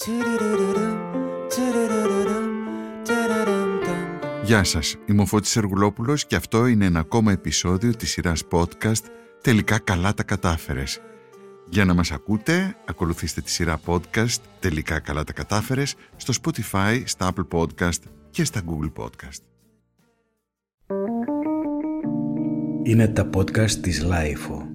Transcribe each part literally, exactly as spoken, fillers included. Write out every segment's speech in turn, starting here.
Γεια σας, είμαι ο Φώτης Σεργουλόπουλος και αυτό είναι ένα ακόμα επεισόδιο της σειράς podcast «Τελικά καλά τα κατάφερες». Για να μας ακούτε, ακολουθήστε τη σειρά podcast «Τελικά καλά τα κατάφερες» στο Spotify, στα Apple Podcast και στα Google Podcast. Είναι τα podcast της Λάιφο.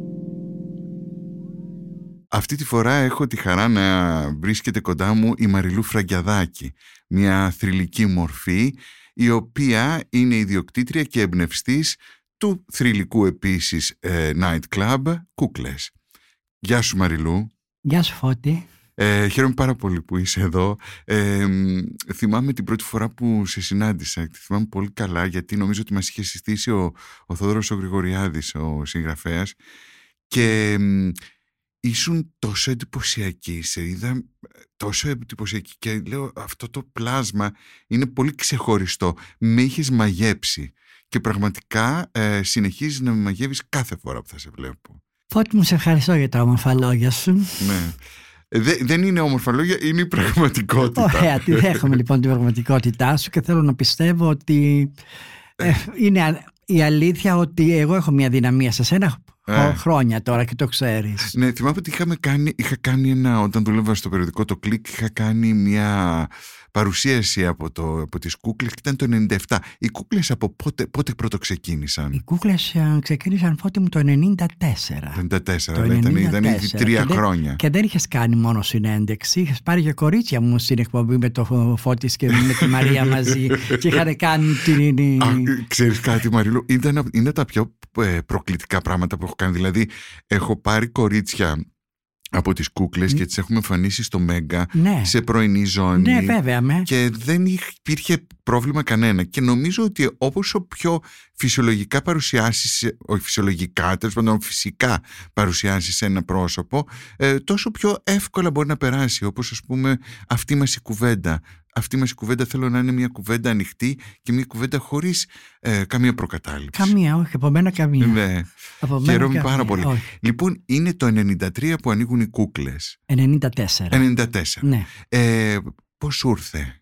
Αυτή τη φορά έχω τη χαρά να βρίσκεται κοντά μου η Μαριλού Φραγκιαδάκη, μια θρυλική μορφή η οποία είναι ιδιοκτήτρια και εμπνευστής του θρυλικού επίσης ε, night club Κούκλες. Γεια σου Μαριλού. Γεια σου Φώτη. Ε, χαίρομαι πάρα πολύ που είσαι εδώ. Ε, θυμάμαι την πρώτη φορά που σε συνάντησα. Τη θυμάμαι πολύ καλά γιατί νομίζω ότι μας είχε συστήσει ο, ο Θόδωρος ο Γρηγοριάδης, ο συγγραφέας, και ε, ήσουν τόσο εντυπωσιακή, σε είδα τόσο εντυπωσιακή και λέω αυτό το πλάσμα είναι πολύ ξεχωριστό. Με είχες μαγέψει και πραγματικά ε, συνεχίζεις να με μαγεύεις κάθε φορά που θα σε βλέπω. Φώτη μου, σε ευχαριστώ για τα όμορφα λόγια σου. Ναι. Δε, δεν είναι όμορφα λόγια, είναι η πραγματικότητα. Ωραία, τη δέχομαι λοιπόν την πραγματικότητά σου και θέλω να πιστεύω ότι ε, είναι η αλήθεια ότι εγώ έχω μια δυναμία σε σένα ε. χρόνια τώρα και το ξέρεις. Ναι, θυμάμαι ότι είχαμε κάνει, είχα κάνει ένα, όταν δούλευα στο περιοδικό το Κλικ, είχα κάνει μια παρουσίαση από, το, από τις Κούκλες και ήταν το ενενήντα επτά. Οι Κούκλες από πότε, πότε πρώτο ξεκίνησαν? Οι Κούκλες ξεκίνησαν, Φώτη μου, το ενενήντα τέσσερα. Το ενενήντα τέσσερα, το ήταν, ήταν ήδη τρία και χρόνια. Δεν, και δεν είχες κάνει μόνο συνέντευξη, είχες πάρει και κορίτσια μου στην εκπομπή με το Φώτης και με τη Μαρία μαζί και είχαν κάνει την... Α, ξέρεις κάτι Μαριλού, ήταν, είναι τα πιο προκλητικά πράγματα που έχω κάνει. Δηλαδή έχω πάρει κορίτσια από τις Κούκλες και τις έχουμε εμφανίσει στο Μέγκα, ναι, σε πρωινή ζώνη, ναι, βέβαια, με. Και δεν υπήρχε πρόβλημα κανένα και νομίζω ότι όπως ο πιο φυσιολογικά παρουσιάσεις, όχι φυσιολογικά, τέλος πάντων φυσικά παρουσιάσεις ένα πρόσωπο, ε, τόσο πιο εύκολα μπορεί να περάσει, όπως ας πούμε αυτή μας η κουβέντα. Αυτή μας η κουβέντα θέλω να είναι μια κουβέντα ανοιχτή και μια κουβέντα χωρίς ε, καμία προκατάληψη. Καμία, όχι, από μένα καμία. Ναι, χαίρομαι πάρα πολύ. Όχι. Λοιπόν, είναι το ενενήντα τρία που ανοίγουν οι Κούκλες. ενενήντα τέσσερα. ενενήντα τέσσερα. Ναι. Ε, πώς σου ήρθε?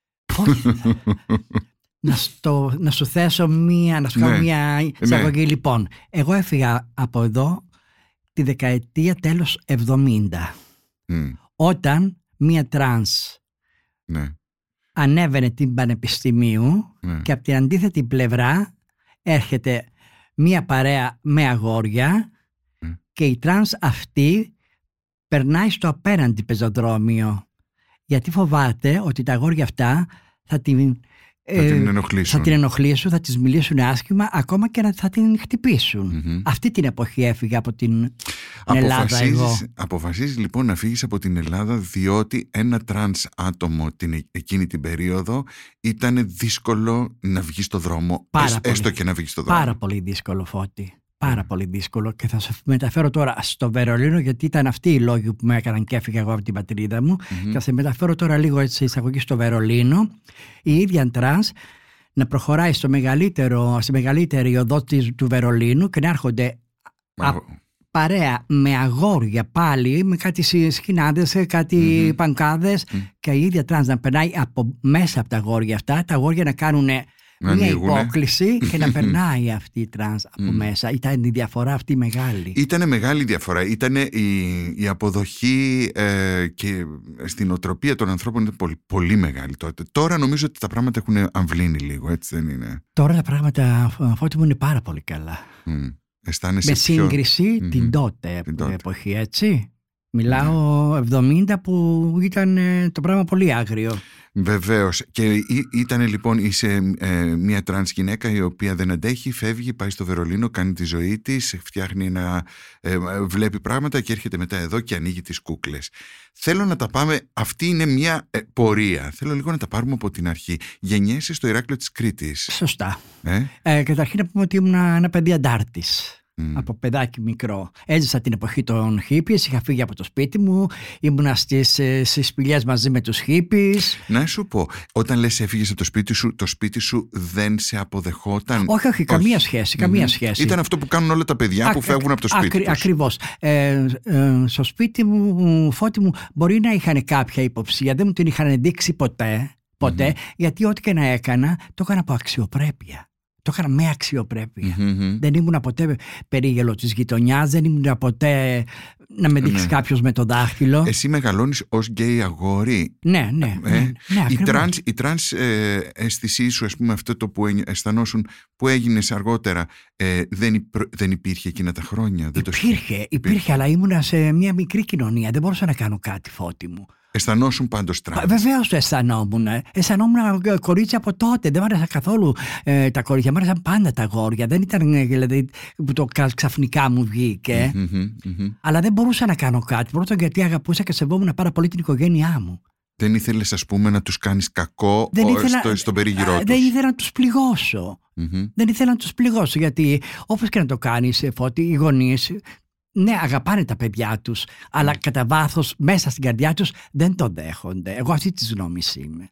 να, στο, να σου θέσω μία, να σου κάνω ναι, μία εισαγωγή. Ναι. Λοιπόν, εγώ έφυγα από εδώ τη δεκαετία τέλος εβδομήντα, mm. όταν μία τρανς, ναι, ανέβαινε την Πανεπιστημίου, ναι, και από την αντίθετη πλευρά έρχεται μία παρέα με αγόρια, mm. και η τρανς αυτή περνάει στο απέναντι πεζοδρόμιο γιατί φοβάται ότι τα αγόρια αυτά θα την, θα την ενοχλήσουν, θα την ενοχλήσουν, θα τις μιλήσουν άσχημα, ακόμα και να θα την χτυπήσουν. Mm-hmm. Αυτή την εποχή έφυγα από την Ελλάδα εγώ. Αποφασίζεις λοιπόν να φύγεις από την Ελλάδα διότι ένα τρανς άτομο την, εκείνη την περίοδο ήταν δύσκολο να βγει στο δρόμο, πάρα έστω πολύ, και να βγει στο δρόμο. Πάρα πολύ δύσκολο, Φώτη. Πάρα πολύ δύσκολο, και θα σε μεταφέρω τώρα στο Βερολίνο γιατί ήταν αυτοί οι λόγοι που με έκαναν και έφυγα εγώ από την πατρίδα μου, mm-hmm. και θα σε μεταφέρω τώρα λίγο έτσι εισαγωγή στο Βερολίνο. Η ίδια τρανς να προχωράει στο μεγαλύτερο, στη μεγαλύτερη οδό του Βερολίνου και να έρχονται α, παρέα με αγόρια πάλι, με κάτι σκηνάδες, κάτι mm-hmm. πανκάδες, mm-hmm. και η ίδια τρανς να περνάει από μέσα από τα αγόρια αυτά, τα αγόρια να κάνουν μια υπόκληση και να περνάει αυτή η τρανς από mm. μέσα. Ήταν η διαφορά αυτή μεγάλη. Ήτανε μεγάλη διαφορά. Ήτανε η, η αποδοχή ε, και στην οτροπία των ανθρώπων ήταν πολύ, πολύ μεγάλη τότε. Τώρα νομίζω ότι τα πράγματα έχουν αμβλύνει λίγο, έτσι δεν είναι? Τώρα τα πράγματα, Φώτη μου, είναι πάρα πολύ καλά. Mm. Αισθάνεσαι με σύγκριση πιο... την mm-hmm. τότε, την τότε εποχή, έτσι. Μιλάω yeah. εβδομήντα που ήταν το πράγμα πολύ άγριο. Βεβαίως. Και ήταν λοιπόν, είσαι ε, μια τρανς γυναίκα η οποία δεν αντέχει, φεύγει, πάει στο Βερολίνο, κάνει τη ζωή της, φτιάχνει ένα, ε, βλέπει πράγματα και έρχεται μετά εδώ και ανοίγει τις Κούκλες. Θέλω να τα πάμε, αυτή είναι μια ε, πορεία. Θέλω λίγο να τα πάρουμε από την αρχή. Γεννιέσαι στο Ηράκλειο της Κρήτης. Σωστά. Ε? Ε, καταρχήν να πούμε ότι ήμουν ένα παιδί αντάρτης. Mm. Από παιδάκι μικρό. Έζησα την εποχή των χίπης, είχα φύγει από το σπίτι μου, ήμουνα στις, στις σπηλιές μαζί με τους χίπης. Να σου πω, όταν λες έφυγες από το σπίτι σου, το σπίτι σου δεν σε αποδεχόταν? Όχι, όχι, καμία σχέση, καμία mm-hmm. σχέση. Ήταν αυτό που κάνουν όλα τα παιδιά Α, που φεύγουν από το σπίτι ακρι, τους. Ακριβώς. Ε, ε, στο σπίτι μου, Φώτη μου, μπορεί να είχαν κάποια υποψία, δεν μου την είχαν δείξει ποτέ, ποτέ mm-hmm. γιατί ό,τι και να έκανα, το έκανα από αξιοπρέπεια. Το έκανα με αξιοπρέπεια. Mm-hmm. Δεν ήμουν ποτέ περίγελο της γειτονιάς, δεν ήμουν ποτέ να με δείξει ναι. κάποιος με το δάχτυλο. Εσύ μεγαλώνεις ως γκέι αγόρι. Ναι, ναι. Ε, ναι, ναι η τρανς, η τρανς ε, αίσθησή σου, ας πούμε, αυτό το που αισθανόσουν, που έγινες αργότερα, ε, δεν, υπ, δεν υπήρχε εκείνα τα χρόνια? Δεν υπήρχε, το... υπήρχε, υπήρχε, αλλά ήμουν σε μια μικρή κοινωνία. Δεν μπορούσα να κάνω κάτι, Φώτη μου. Αισθανόσουν πάντως τρανς? Βεβαίως το αισθανόμουν. Αισθανόμουν κορίτσια από τότε. Δεν μ' άρεσαν καθόλου ε, τα κορίτσια. Μ' άρεσαν πάντα τα αγόρια. Δεν ήταν δηλαδή που το ξαφνικά μου βγήκε. Mm-hmm, mm-hmm. Αλλά δεν μπορούσα να κάνω κάτι. Πρώτον γιατί αγαπούσα και σεβόμουν πάρα πολύ την οικογένειά μου. Δεν ήθελες, ας πούμε, να τους κάνεις κακό ήθελα, στο, στον περίγυρό τους? Δεν ήθελα να τους πληγώσω. Mm-hmm. Δεν ήθελα να τους πληγώσω. Γιατί όπως και να το κάνεις, Φώτη, οι γονείς, ναι, αγαπάνε τα παιδιά τους, αλλά mm. κατά βάθος μέσα στην καρδιά τους δεν το δέχονται. Εγώ αυτή της γνώμης είμαι.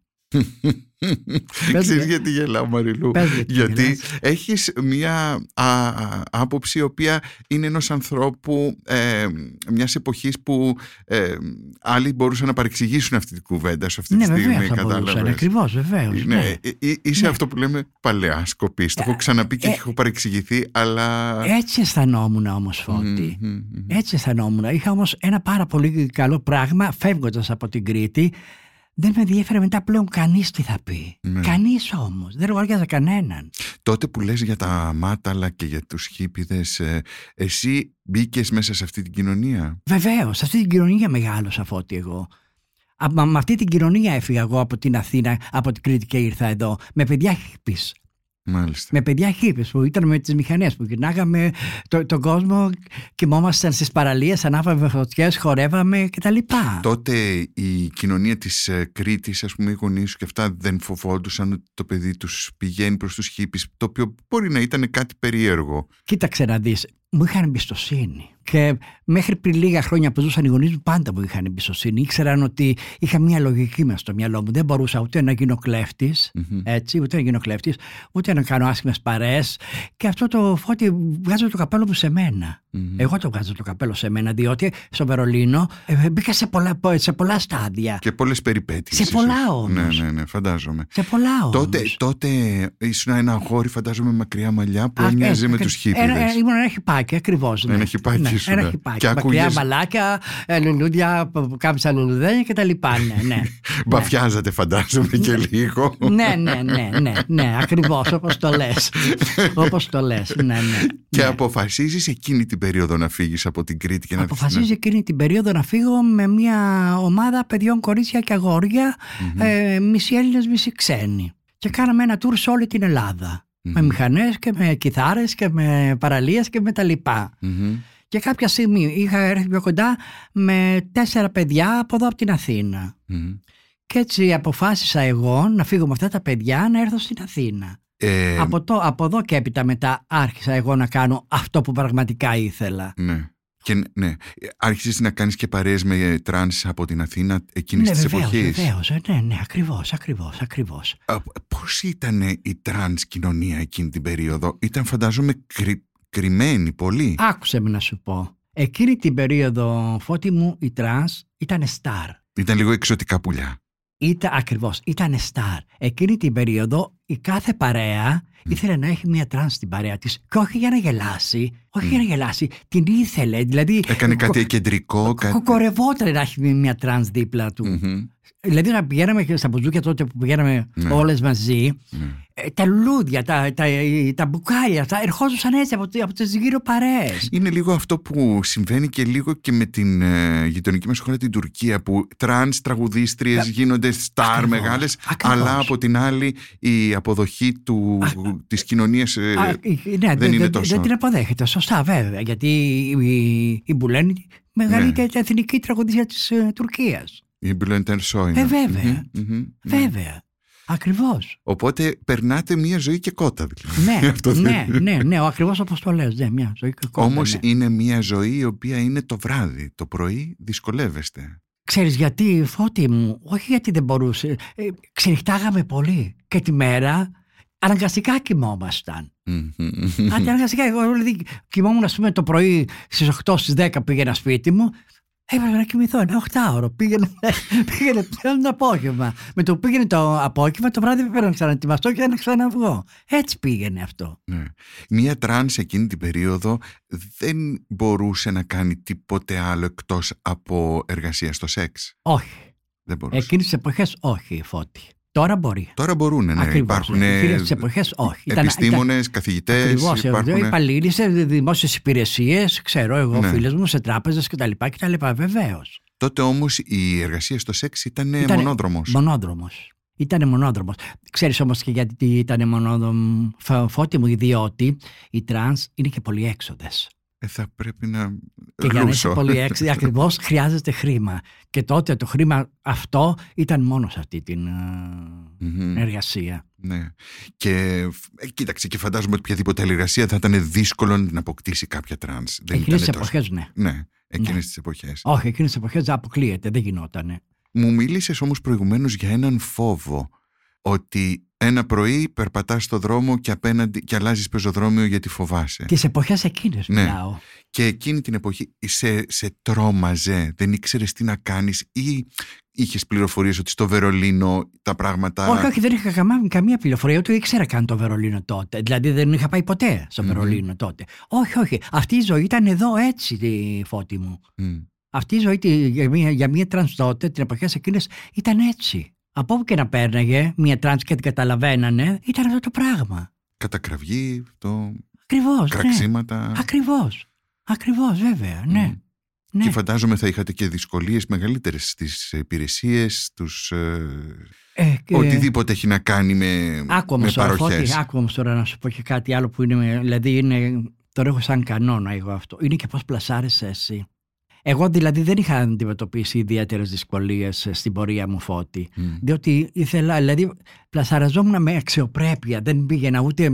Ξέρεις γιατί γελάω, Μαριλού? Γιατί γελάς. Έχεις μια α, α, άποψη η οποία είναι ενός ανθρώπου ε, μιας εποχής που ε, άλλοι μπορούσαν να παρεξηγήσουν αυτή την κουβέντα σου αυτή ναι, τη στιγμή. Ναι, βεβαίως θα μπορούσαν, ακριβώς, βεβαίως. Ναι, ναι. Ε, είσαι ναι. αυτό που λέμε παλαιάσκοπης. Το έχω ξαναπεί και ε, έχω παρεξηγηθεί, αλλά... Έτσι αισθανόμουν όμως, Φώτη. Mm, mm, mm. Έτσι αισθανόμουν. Είχα όμως ένα πάρα πολύ καλό πράγμα φεύγοντας από την Κρήτη. Δεν με ενδιέφερε μετά πλέον κανείς τι θα πει. Ναι. Κανείς όμως. Δεν ρογάριαζα κανέναν. Τότε που λες για τα μάταλα και για τους χίπηδες, ε, εσύ μπήκες μέσα σε αυτή την κοινωνία? Βεβαίως, σε αυτή την κοινωνία μεγάλωσα, Φώτη, εγώ. Α, με αυτή την κοινωνία έφυγα εγώ από την Αθήνα, από την Κρήτη και ήρθα εδώ. Με παιδιά χίπης. Μάλιστα. Με παιδιά χίπης που ήταν με τις μηχανές, που γυρνάγαμε το, τον κόσμο, κοιμόμασταν στις παραλίες, ανάβαμε φωτιές, χορεύαμε κτλ. Τότε η κοινωνία της Κρήτης, ας πούμε, οι γονείς σου και αυτά δεν φοβόντουσαν ότι το παιδί τους πηγαίνει προς τους χίπης, το οποίο μπορεί να ήταν κάτι περίεργο? Κοίταξε να δεις, μου είχαν εμπιστοσύνη. Και μέχρι πριν λίγα χρόνια που ζούσαν οι γονείς μου, πάντα μου είχαν εμπιστοσύνη. Ήξεραν ότι είχα μια λογική μέσα στο μυαλό μου. Δεν μπορούσα ούτε να γίνω κλέφτης, mm-hmm. έτσι, ούτε να γίνω κλέφτης, ούτε να κάνω άσχημες παρέες. Και αυτό το, Φώτη, βγάζω το καπέλο μου σε μένα. Mm-hmm. Εγώ το βγάζω το καπέλο σε μένα, διότι στο Βερολίνο ε, μπήκα σε πολλά, σε πολλά στάδια. Και πολλές περιπέτειες. Σε πολλά όμως. Ναι, ναι, ναι, φαντάζομαι. Σε πολλά όμως. Τότε, τότε ήσουν ένα αγόρι, φαντάζομαι, μακριά μαλλιά που έμοιαζε ε, με ε, τους χίπηδες. Ήμουν ένα χιπάκι, ακριβώς. Ναι. Ένα χιπάκι. Ναι, σου, ένα ναι. χιπάκι. Μακριά άκουγες... μαλάκια, λουλούδια, κάμψα λουλουδένια και τα λοιπά. Ναι, ναι. Μπαφιάζατε, φαντάζομαι, και λίγο. Ναι, ναι, ναι, ναι, ναι, ακριβώς, όπως το λες. Όπως το λες, ναι, ναι. Και ναι. αποφασίζεις εκείνη την περίοδο να φύγεις από την Κρήτη και να... Αποφασίζω εκείνη την περίοδο να φύγω με μια ομάδα παιδιών, κορίτσια και αγόρια, mm-hmm. ε, μισή Έλληνες, μισή ξένοι. Και κάναμε ένα tour σε όλη την Ελλάδα. Mm-hmm. Με μηχανές και με κιθάρες και με παραλίες και με τα λοιπά. Mm-hmm. Και κάποια στιγμή είχα έρθει πιο κοντά με τέσσερα παιδιά από εδώ από την Αθήνα. Mm-hmm. Και έτσι αποφάσισα εγώ να φύγω με αυτά τα παιδιά να έρθω στην Αθήνα. Ε... Από, το, από εδώ και έπειτα μετά άρχισα εγώ να κάνω αυτό που πραγματικά ήθελα. Ναι. Και ναι, άρχισες να κάνεις και παρέες με τρανς από την Αθήνα εκείνης ναι, της βεβαίως, εποχής. Βεβαίως, ναι, ναι, ακριβώς, ακριβώς, ακριβώς. Α, πώς ήταν η τρανς κοινωνία εκείνη την περίοδο? Ήταν, φαντάζομαι, κρυ, κρυμμένη πολύ. Άκουσε με να σου πω. Εκείνη την περίοδο, Φώτη μου, η τρανς ήταν star. Ήταν λίγο εξωτικά πουλιά. Ήταν ακριβώς, ήταν star. Εκείνη την περίοδο η κάθε παρέα mm. ήθελε να έχει μια τρανς στην παρέα της. Και όχι για να γελάσει, όχι mm. για να γελάσει, την ήθελε. Δηλαδή, έκανε κάτι κο, κεντρικό. Κάτι... Κοκορευόταν να έχει μια τρανς δίπλα του. Mm-hmm. Δηλαδή να πηγαίναμε και στα μπουζούκια τότε που πηγαίναμε mm. όλες μαζί, mm. τα λουλούδια, τα, τα, τα μπουκάλια, τα ερχόντουσαν έτσι από, από τις γύρω παρέες. Είναι λίγο αυτό που συμβαίνει και λίγο και με την ε, γειτονική μας χώρα, την Τουρκία, που τρανς τραγουδίστριες γίνονται στάρ μεγάλες, ακριβώς. Αλλά από την άλλη η αποδοχή του, Α, της κοινωνίας ε, α, ναι, δεν δε, είναι τόσο. Δεν την αποδέχεται, σωστά βέβαια, γιατί η, η Μπουλέν είναι μεγαλύτερη ναι. εθνική τραγουδίστρια της ε, Τουρκίας. Η Μπουλέν Ερσόι. Ε, βέβαια, mm-hmm, mm-hmm, βέβαια. Ακριβώς. Οπότε περνάτε μια ζωή και κότα. Δηλαδή. Ναι, Αυτό ναι, δεν... ναι, ναι, ακριβώς όπως το λες. Ναι, μια ζωή και κότα. Όμως ναι. είναι μια ζωή η οποία είναι το βράδυ. Το πρωί δυσκολεύεστε. Ξέρεις γιατί, Φώτη μου, όχι γιατί δεν μπορούσε. Ε, ξενυχτάγαμε πολύ. Και τη μέρα αναγκαστικά κοιμόμασταν. Αν αναγκαστικά, εγώ δηλαδή, κοιμόμουν, ας πούμε, το πρωί στις οκτώ, στις δέκα πήγαινα σπίτι μου. Έπρεπε να κοιμηθώ ένα οχτάωρο. Πήγαινε, πήγαινε το απόγευμα. Με το που πήγαινε το απόγευμα, το βράδυ πρέπει να ξαναετοιμαστώ και να ξαναβγώ. Έτσι πήγαινε αυτό. Ναι. Μία τρανς εκείνη την περίοδο δεν μπορούσε να κάνει τίποτε άλλο εκτός από εργασία στο σεξ. Όχι. Δεν μπορούσε. Εκείνες τις εποχές όχι, Φώτη. Τώρα μπορεί. Τώρα μπορούν, ναι. Ακριβώς, υπάρχουν ναι. Εκείνες τις εποχές όχι. επιστήμονες, ήταν, καθηγητές. Ακριβώς, υπάρχουν... υπαλλήλοι σε δημόσιες υπηρεσίες, ξέρω εγώ, ναι. φίλες μου, σε τράπεζες κτλ. κτλ. Βεβαίως. Τότε όμως η εργασία στο σεξ ήταν ήτανε μονόδρομος. Μονόδρομος. Ήτανε μονόδρομος. Ξέρεις όμως και γιατί ήταν μονόδρομος, Φώτη μου, διότι οι τρανς είναι και πολυέξοδες. Ε, θα πρέπει να και για να είσαι πολύ έξι, ακριβώς χρειάζεται χρήμα. Και τότε το χρήμα αυτό ήταν μόνο σε αυτή την mm-hmm. εργασία. Ναι. Και ε, κοίταξε, και φαντάζομαι ότι οποιαδήποτε άλλη εργασία θα ήταν δύσκολο να την αποκτήσει κάποια τρανς. Εκείνες τις εποχές, ναι. Ναι, εκείνες ναι. τις εποχές. Όχι, εκείνες τις εποχές δεν αποκλείεται, δεν γινότανε. Μου μίλησες όμως προηγουμένως για έναν φόβο. Ότι ένα πρωί περπατάς στο δρόμο και, απέναντι, και αλλάζεις πεζοδρόμιο γιατί φοβάσαι. Τις εποχές εκείνες ναι. μιλάω. Και εκείνη την εποχή σε, σε τρόμαζε, δεν ήξερες τι να κάνεις ή είχες πληροφορίες ότι στο Βερολίνο τα πράγματα... Όχι, όχι, δεν είχα καμία, καμία πληροφορία, ούτε ήξερα καν το Βερολίνο τότε. Δηλαδή δεν είχα πάει ποτέ στο mm-hmm. Βερολίνο τότε. Όχι, όχι, αυτή η ζωή ήταν εδώ έτσι, τη Φώτη μου. Mm. Αυτή η ζωή για μία, για μία τρανς τότε, την εποχές εκείνες, ήταν έτσι. Από όπου και να πέρναγε μια τρανς και την καταλαβαίνανε, ήταν αυτό το πράγμα. Κατακραυγή, το... Ακριβώς, κραξίματα. Ναι. Ακριβώς, ακριβώς βέβαια, ναι. Mm. ναι. Και φαντάζομαι θα είχατε και δυσκολίες μεγαλύτερες στις υπηρεσίες, στους... Ε, και... οτιδήποτε έχει να κάνει με, με παροχές. Άκου όμως τώρα να σου πω και κάτι άλλο που είναι, δηλαδή είναι, τώρα έχω σαν κανόνα εγώ αυτό, είναι και πώς πλασάρεσαι εσύ. Εγώ δηλαδή δεν είχα αντιμετωπίσει ιδιαίτερες δυσκολίες στην πορεία μου, Φώτη. Mm. Διότι ήθελα, δηλαδή πλασαραζόμουν με αξιοπρέπεια, δεν πήγαινα ούτε...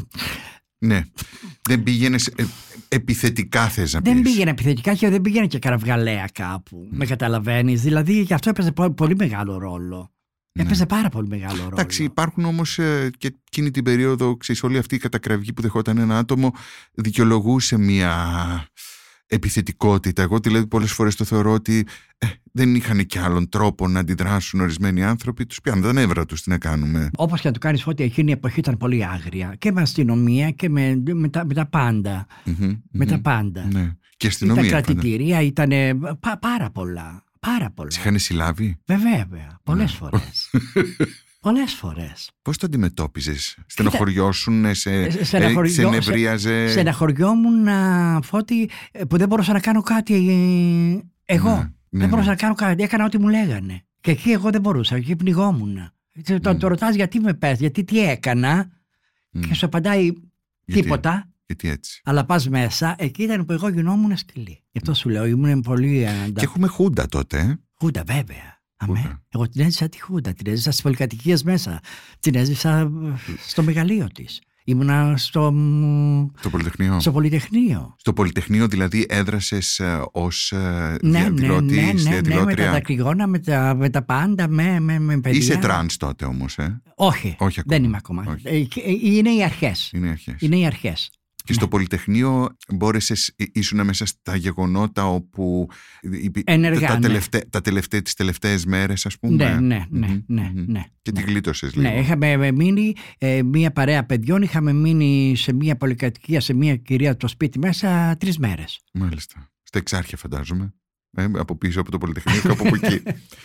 Ναι, δεν πήγαινες ε, επιθετικά θες να πεις. Δεν πήγαινα επιθετικά και δεν πήγαινα και καραυγαλαία κάπου, mm. με καταλαβαίνεις. Δηλαδή γι' αυτό έπαιζε πολύ, πολύ μεγάλο ρόλο. Ναι. Έπαιζε πάρα πολύ μεγάλο ρόλο. Εντάξει, υπάρχουν όμως ε, και εκείνη την περίοδο, ξέρεις, όλη αυτή η κατακραυγή που δεχόταν ένα άτομο δικαιολογούσε μια... επιθετικότητα. Εγώ δηλαδή πολλές φορές το θεωρώ ότι ε, δεν είχαν και άλλον τρόπο να αντιδράσουν ορισμένοι άνθρωποι. Τους πιάνουν τα νεύρα τους, τι να κάνουμε. Όπως και να το κάνεις, Φώτη, εκείνη η εποχή ήταν πολύ άγρια και με αστυνομία και με, με, τα, με τα πάντα. Mm-hmm, με mm-hmm, τα πάντα. Ναι. Και αστυνομία. Ήταν κρατητήρια, ήταν πά, πάρα πολλά. Πάρα πολλά. Σε είχαν συλλάβει? Βέβαια, πολλές φορές. Πολλές φορές. Πώς το αντιμετώπιζες? Στενοχωριώσουν, σε, στεναχωριό, σε νευρίαζε? Σε, στεναχωριόμουν, Φώτη, που δεν μπορούσα να κάνω κάτι εγώ. Ναι, δεν ναι, μπορούσα ναι. να κάνω κάτι, έκανα ό,τι μου λέγανε. Και εκεί εγώ δεν μπορούσα, εκεί πνιγόμουν. Mm. Το, το ρωτάς γιατί με πες, γιατί τι έκανα mm. και σου απαντάει γιατί, τίποτα. Γιατί έτσι. Αλλά πας μέσα, εκεί ήταν που εγώ γινόμουν σκυλή. Γι' αυτό σου λέω, ήμουν πολύ... Και έχουμε χούντα τότε. Ε? Χούντα, βέβαια. Αμέ. Εγώ την έζησα τη Χούντα, την έζησα στις πολυκατοικίες μέσα, την έζησα στο μεγαλείο της. Ήμουνα στο... στο Πολυτεχνείο. Στο Πολυτεχνείο. Στο Πολυτεχνείο δηλαδή έδρασες ε, ως ε, ναι, διαδηλώτης, ναι, ναι, ναι, διαδηλώτρια. Ναι, με τα δακρυγόνα, με τα, με τα πάντα, με, με, με παιδιά. Είσαι τρανς τότε όμως, ε? Όχι, Όχι ακόμα. Δεν είμαι ακόμα. Όχι. Είναι οι αρχές. Είναι οι αρχές. Είναι οι αρχές. Και στο ναι. Πολυτεχνείο μπόρεσες, ήσουν μέσα στα γεγονότα όπου ενεργά, τα, ναι. τελευταί, τα τελευταί, τις τελευταίες μέρες, ας πούμε. Ναι, ναι, ναι, mm-hmm, ναι, ναι. Και ναι. τη γλίτωσες λίγο. Ναι, είχαμε μείνει ε, μία παρέα παιδιών, είχαμε μείνει σε μία πολυκατοικία, σε μία κυρία το σπίτι μέσα τρεις μέρες. Μάλιστα. Στα Εξάρχεια φαντάζομαι. Ε, από πίσω από το Πολυτεχνείο και από εκεί.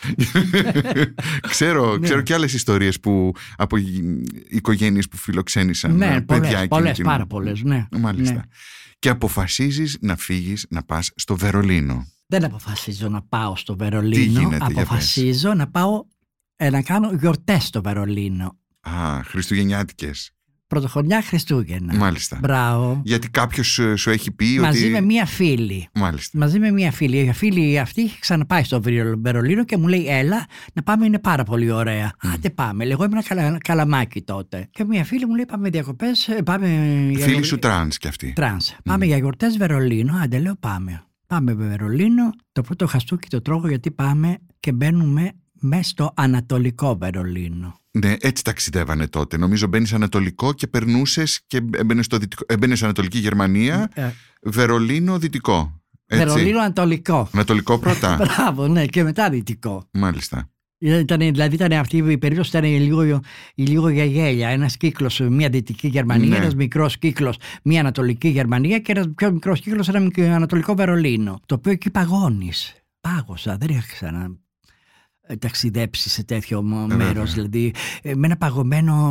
ξέρω, ξέρω και άλλες ιστορίες που, από οικογένειες που φιλοξένησαν ναι, παιδιά. Πολλές, πολλές πάρα πολλές, ναι. Μάλιστα. Ναι. Και αποφασίζεις να φύγεις, να πας στο Βερολίνο. Δεν αποφασίζω να πάω στο Βερολίνο. Τι γίνεται, αποφασίζω να πάω ε, να κάνω γιορτές στο Βερολίνο. Α, χριστουγεννιάτικες. Πρωτοχρονιά Χριστούγεννα. Μάλιστα. Μπράβο. Γιατί κάποιος σου έχει πει Μαζί ότι... Μαζί με μία φίλη. Μάλιστα. Μαζί με μία φίλη. Η φίλη αυτή είχε ξαναπάει στο Βερολίνο και μου λέει: Έλα, να πάμε, είναι πάρα πολύ ωραία. Mm. Άντε πάμε. Εγώ ήμουν καλα, καλαμάκι τότε. Και μία φίλη μου λέει: Πάμε διακοπές. Πάμε... Φίλη σου τρανς κι αυτή. Τρανς. Mm. Πάμε για γιορτές Βερολίνο. Άντε, λέω: Πάμε. Πάμε Βερολίνο. Το πρώτο χαστούκι το τρώγω γιατί πάμε και μπαίνουμε μέσα στο Ανατολικό Βερολίνο. Ναι, έτσι ταξιδεύανε τότε. Νομίζω μπαίνεις Ανατολικό και περνούσες και έμπαινες στο δυτικό. Έμπαινες Ανατολική Γερμανία, ε, Βερολίνο, Δυτικό. Έτσι. Βερολίνο, Ανατολικό. Ανατολικό πρώτα. Μπράβο, ναι, και μετά Δυτικό. Μάλιστα. Ήταν, δηλαδή ήταν αυτή η περίοδος, ήταν λίγο, λίγο για γέλια. Ένας κύκλος, μια Δυτική Γερμανία, ναι. Ένας μικρός κύκλος, μια Ανατολική Γερμανία και ένας πιο μικρός κύκλος, ένα Ανατολικό Βερολίνο. Το οποίο εκεί παγώνεις. Πάγωσα, δεν είχα ξανά ταξιδέψει σε τέτοιο μέρος, δηλαδή με ένα παγωμένο,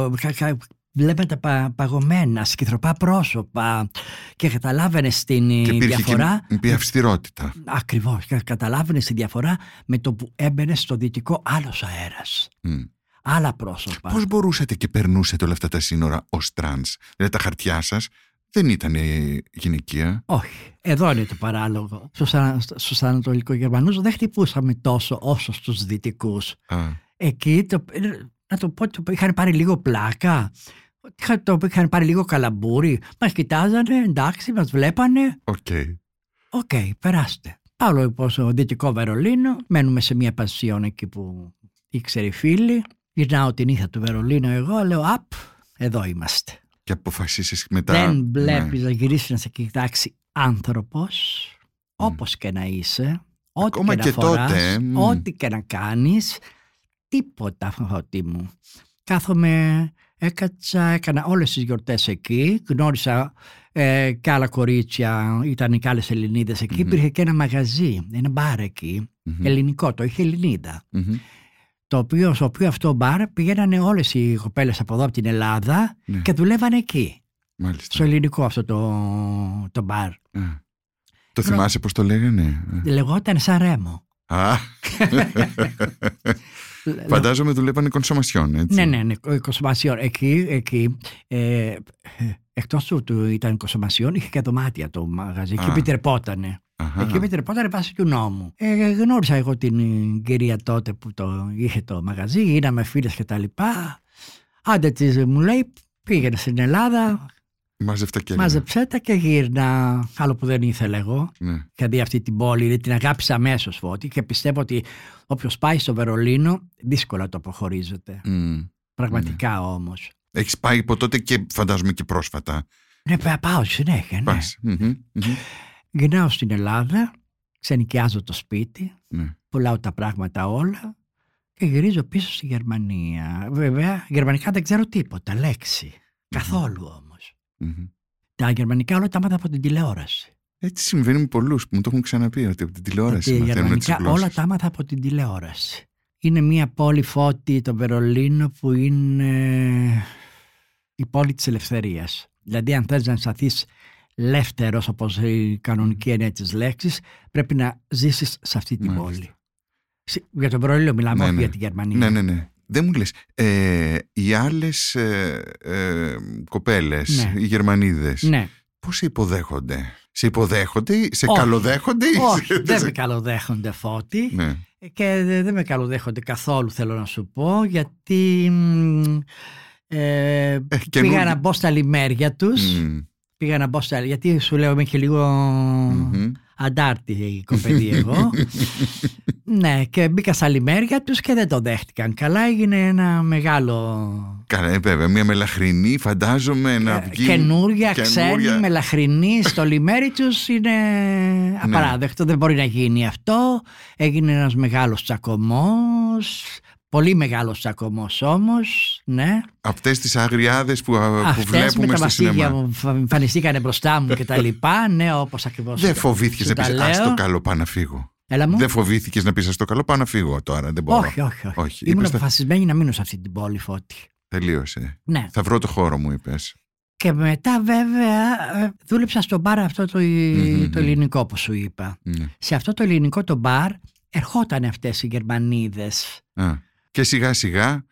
βλέπετε πα, παγωμένα, σκυθροπά πρόσωπα και καταλάβαινες την και διαφορά. Και υπήρχε αυστηρότητα. Ακριβώς, και καταλάβαινες τη διαφορά με το που έμπαινες στο δυτικό άλλος αέρας. Mm. Άλλα πρόσωπα. Πώς μπορούσατε και περνούσατε όλα αυτά τα σύνορα ως τρανς? Δηλαδή τα χαρτιά σας δεν ήταν γυναικεία. Όχι. Εδώ είναι το παράλογο. Στους, στους Ανατολικογερμανούς δεν χτυπούσαμε τόσο όσο στους Δυτικούς. Α. Εκεί, το, να το πω, το, είχαν πάρει λίγο πλάκα. Το, είχαν πάρει λίγο καλαμπούρι. Μας κοιτάζανε, εντάξει, μας βλέπανε. Οκ. Okay. Οκ, okay, περάστε. Πάω λοιπόν στο Δυτικό Βερολίνο. Μένουμε σε μια πασιόν εκεί που ήξερε η φίλη. Γυρνάω την ήθα του Βερολίνου εγώ. Λέω, απ, εδώ είμαστε. Και αποφασίσεις μετά. Δεν βλέπεις ναι. να γυρίσεις να σε κοιτάξει άνθρωπος, mm. όπως και να είσαι, ό,τι ακόμα και, και να φοράς, τότε, mm. ό,τι και να κάνεις, τίποτα φώτη μου. Κάθομαι, έκατσα, έκανα όλες τις γιορτές εκεί, γνώρισα ε, και άλλα κορίτσια, ήταν και άλλες Ελληνίδες εκεί, mm-hmm. υπήρχε και ένα μαγαζί, ένα μπαρ εκεί, mm-hmm. ελληνικό, το είχε Ελληνίδα. Mm-hmm. Το οποίο, στο οποίο αυτό μπαρ πήγαιναν όλες οι κοπέλες από εδώ από την Ελλάδα ναι. και δουλεύαν εκεί. Μάλιστα. Στο ελληνικό αυτό το, το μπαρ. Ε. Το θυμάσαι πώς το λέγανε? Λεγόταν Σαν Ρέμο. Α. Φαντάζομαι δουλεύανε κονσομασιόν, έτσι. Ναι, ναι, ναι, κονσομασιόν. Εκεί, εκεί ε, εκτός του, του ήταν κονσομασιόν, είχε και δωμάτια το μαγαζί. Εκεί επιτρεπότανε. Αχα. Εκεί επιτρεπόταν βάσει του νόμου. Ε, γνώρισα εγώ την κυρία τότε που το είχε το μαγαζί, γίναμε φίλες και τα λοιπά. Άντε της μου λέει, πήγαινε στην Ελλάδα, μάζεψέ τα και γύρνα. Άλλο που δεν ήθελα εγώ. Ναι. Και δει αυτή την πόλη, την αγάπησα αμέσως Φώτη και πιστεύω ότι όποιος πάει στο Βερολίνο δύσκολα το αποχωρίζεται. Mm. Πραγματικά ναι. όμως. Έχεις πάει από τότε και φαντάζομαι και πρόσφατα? Ναι, πάω συνέχεια. Ναι. Mm-hmm. Mm-hmm. Γυρνάω στην Ελλάδα, ξενοικιάζω το σπίτι, ναι. πουλάω τα πράγματα όλα και γυρίζω πίσω στη Γερμανία. Βέβαια, γερμανικά δεν ξέρω τίποτα, λέξη. Mm-hmm. Καθόλου όμως. Mm-hmm. Τα γερμανικά όλα τα μάθα από την τηλεόραση. Έτσι συμβαίνει με πολλούς που μου το έχουν ξαναπεί, ότι από την τηλεόραση μαθαίνουν τις γλώσσες. Γερμανικά όλα τα μάθα από την τηλεόραση. Είναι μια πόλη Φώτη, το Βερολίνο, που είναι η πόλη της ελευθερίας. Δηλαδή, αν θες να σταθείς ελεύθερος, όπως η κανονική έννοια της λέξης, πρέπει να ζήσεις σε αυτή την Μάλιστα. πόλη. Για τον Βερολίνο μιλάμε, ναι, όχι ναι. για τη Γερμανία. Ναι, ναι, ναι. Δεν μου λες, ε, οι άλλες ε, ε, κοπέλες, ναι. οι Γερμανίδες, ναι. πώς σε υποδέχονται? Σε υποδέχονται, σε όχι. καλοδέχονται? Όχι, δεν με καλοδέχονται Φώτη. Ναι. Και δεν με καλοδέχονται καθόλου, θέλω να σου πω, γιατί ε, ε, πήγα να μπω στα λιμέρια τους. Mm. Πήγα να μπω στα... γιατί σου λέω είμαι και λίγο mm-hmm. αντάρτη η κοπέλη εγώ. Ναι, και μπήκα στα λιμέρια τους και δεν το δέχτηκαν. Καλά, έγινε ένα μεγάλο... Καλά, βέβαια, μια μελαχρινή, φαντάζομαι, να βγει... Καινούρια, ξένη, μελαχρινή στο λιμέρι τους είναι απαράδεκτο. Ναι. Δεν μπορεί να γίνει αυτό. Έγινε ένας μεγάλος τσακωμός. Πολύ μεγάλος τσακωμός όμως, ναι. Αυτές τις αγριάδες που, που βλέπουμε στο σινεμά. Αυτές με τα μου εμφανιστήκανε μπροστά μου και τα λοιπά, ναι, όπως ακριβώς. Δεν φοβήθηκες να πεις, ας το καλό πάω να φύγω? Έλα μου. Δεν φοβήθηκες να πεις, ας το καλό πάω να φύγω τώρα, δεν μπορώ? Όχι, όχι, όχι. όχι. Ήμουν είπες, αποφασισμένη να μείνω σε αυτή την πόλη, Φώτη. Τελείωσε. Ναι. Θα βρω το χώρο μου, είπες. Και μετά βέβαια δούλεψα στο μπαρ αυτό το, mm-hmm. το ελληνικό που σου είπα. Mm-hmm. Σε αυτό το ελληνικό το μπαρ ερχόταν αυτές οι Γερμανίδες. Α. Και σιγά σιγά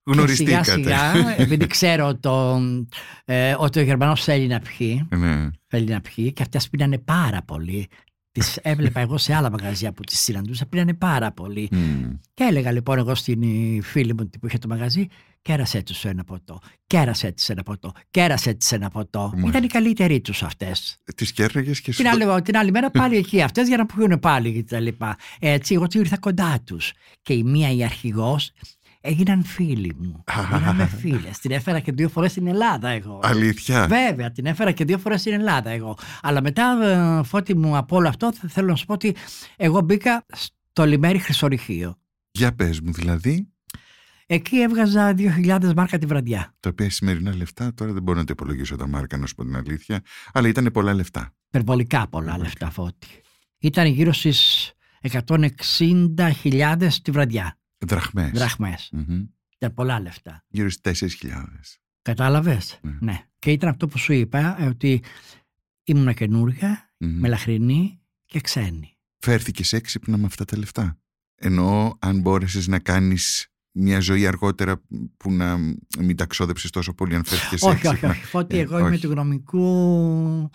γνωριστήκατε. Σιγά σιγά, επειδή ξέρω το, ε, ότι ο Γερμανός θέλει να πιει, ναι. θέλει να πιει και αυτές πίνανε πάρα πολύ. Τις έβλεπα εγώ σε άλλα μαγαζιά που τις συναντούσα, πίνανε πάρα πολύ. Mm. Και έλεγα λοιπόν εγώ στην φίλη μου που είχε το μαγαζί, κέρασέ τους ένα ποτό, κέρασέ της ένα ποτό, κέρασέ της ένα ποτό. Mm. Ήταν οι καλύτεροι τους αυτές. Τις κέρναγες και σου... Την άλλη, την άλλη μέρα πάλι εκεί αυτές για να πιούν πάλι και τα λοιπά. Έτσι εγώ ήρθα κοντά τους και η μία η αρχηγός έγιναν φίλοι μου. Γίναμε φίλες. Την έφερα και δύο φορές στην Ελλάδα εγώ. Αλήθεια. Βέβαια, την έφερα και δύο φορές στην Ελλάδα εγώ. Αλλά μετά, Φώτη μου, από όλο αυτό θέλω να σου πω ότι εγώ μπήκα στο Λιμέρι Χρυσορυχείο. Για πες μου, δηλαδή. Εκεί έβγαζα δύο χιλιάδες μάρκα τη βραδιά. Τα οποία σημερινά λεφτά, τώρα δεν μπορώ να το υπολογίσω τα μάρκα, να σου πω την αλήθεια, αλλά ήταν πολλά λεφτά. Υπερβολικά πολλά Υπερβολικά. λεφτά, Φώτη. Ήταν γύρω στις εκατόν εξήντα χιλιάδες τη βραδιά. Δραχμές. Δραχμές. Mm-hmm. Ήταν πολλά λεφτά. Γύρω στις τέσσερις χιλιάδες. Κατάλαβες. Mm. Ναι. Και ήταν αυτό που σου είπα, ότι ήμουν καινούρια, mm-hmm. μελαχρινή και ξένη. Φέρθηκες έξυπνα με αυτά τα λεφτά. Εννοώ αν μπόρεσες να κάνεις μια ζωή αργότερα που να μην τα ξόδεψες τόσο πολύ, αν φέρθηκες έξυπνα. Όχι, όχι, όχι. Φώτη, ε, εγώ όχι. είμαι του γνωμικού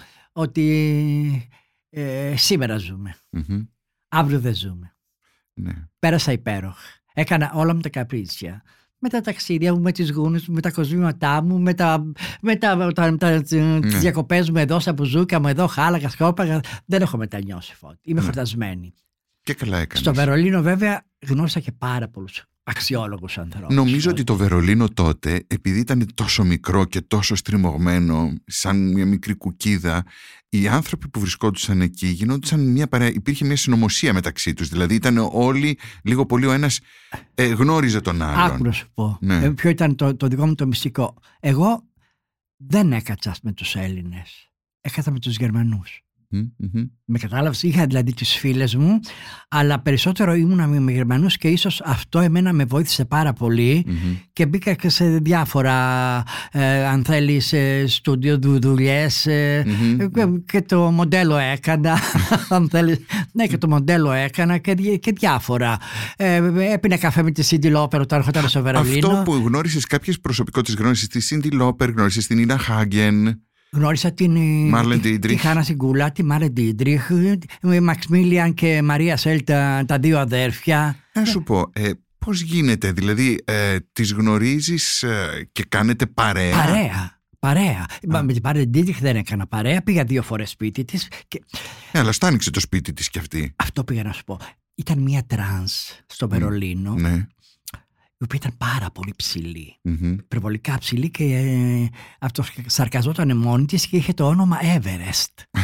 ότι ε, σήμερα ζούμε. Mm-hmm. Αύριο δεν ζούμε. Ναι. Πέρασα υπέροχα. Έκανα όλα μου τα καπρίτσια. Με τα ταξίδια μου, με τις γούνες μου, με τα κοσμήματά μου, με, τα, με, τα, με, τα, με τα, ναι. τις διακοπές μου εδώ, στα μπουζούκα μου εδώ, χάλαγα, σκόπαγα. Δεν έχω μετανιώσει, Φώτη. Είμαι ναι. φορτασμένη. Και καλά έκανες. Στο Βερολίνο βέβαια γνώρισα και πάρα πολλούς αξιόλογους ανθρώπους. Νομίζω ότι το Βερολίνο τότε, επειδή ήταν τόσο μικρό και τόσο στριμωγμένο, σαν μια μικρή κουκίδα, οι άνθρωποι που βρισκόντουσαν εκεί γινόντουσαν μια παρέα, υπήρχε μια συνωμοσία μεταξύ τους. Δηλαδή ήταν όλοι, λίγο πολύ ο ένας ε, γνώριζε τον άλλον. Άκου να σου πω. Ναι. Ε, ποιο ήταν το, το δικό μου το μυστικό. Εγώ δεν έκατσα με τους Έλληνες. Έκατσα με τους Γερμανούς. Mm-hmm. Με κατάλαβες, είχα δηλαδή τις φίλες μου, αλλά περισσότερο ήμουνα με Γερμανούς και ίσως αυτό εμένα με βοήθησε πάρα πολύ mm-hmm. και μπήκα και σε διάφορα ε, αν θέλεις στούντιο δουλειές ε, mm-hmm. και το μοντέλο έκανα αν θέλεις, ναι και το μοντέλο έκανα και, και διάφορα ε, έπινα καφέ με τη Σίντι Λόπερ όταν έρχονταν στο Βερολίνο. Αυτό που γνώρισες κάποιες προσωπικότητες, γνώρισες τη Σίντι Λόπερ, γνώρισες την Ίνα Χάγκεν. Γνώρισα την τη Χάνα Σιγκούλα, τη Μάρλεν Ντίντριχ, Μαξιμίλιαν και Μαρία Σέλ, τα, τα δύο αδέρφια. Να σου πω, ε, πώς γίνεται, δηλαδή ε, τις γνωρίζεις ε, και κάνετε παρέα. Παρέα, παρέα. Μα, με την Μάρλεν Ντίντριχ δεν έκανα παρέα, πήγα δύο φορές σπίτι της. Και... Ε, αλλά στο άνοιξε το σπίτι της κι αυτή. Αυτό πήγα να σου πω. Ήταν μια τρανς στο Βερολίνο. Mm, ναι. Η οποία ήταν πάρα πολύ ψηλή, mm-hmm. υπερβολικά ψηλή και ε, αυτό σαρκαζόταν μόνη της και είχε το όνομα Everest.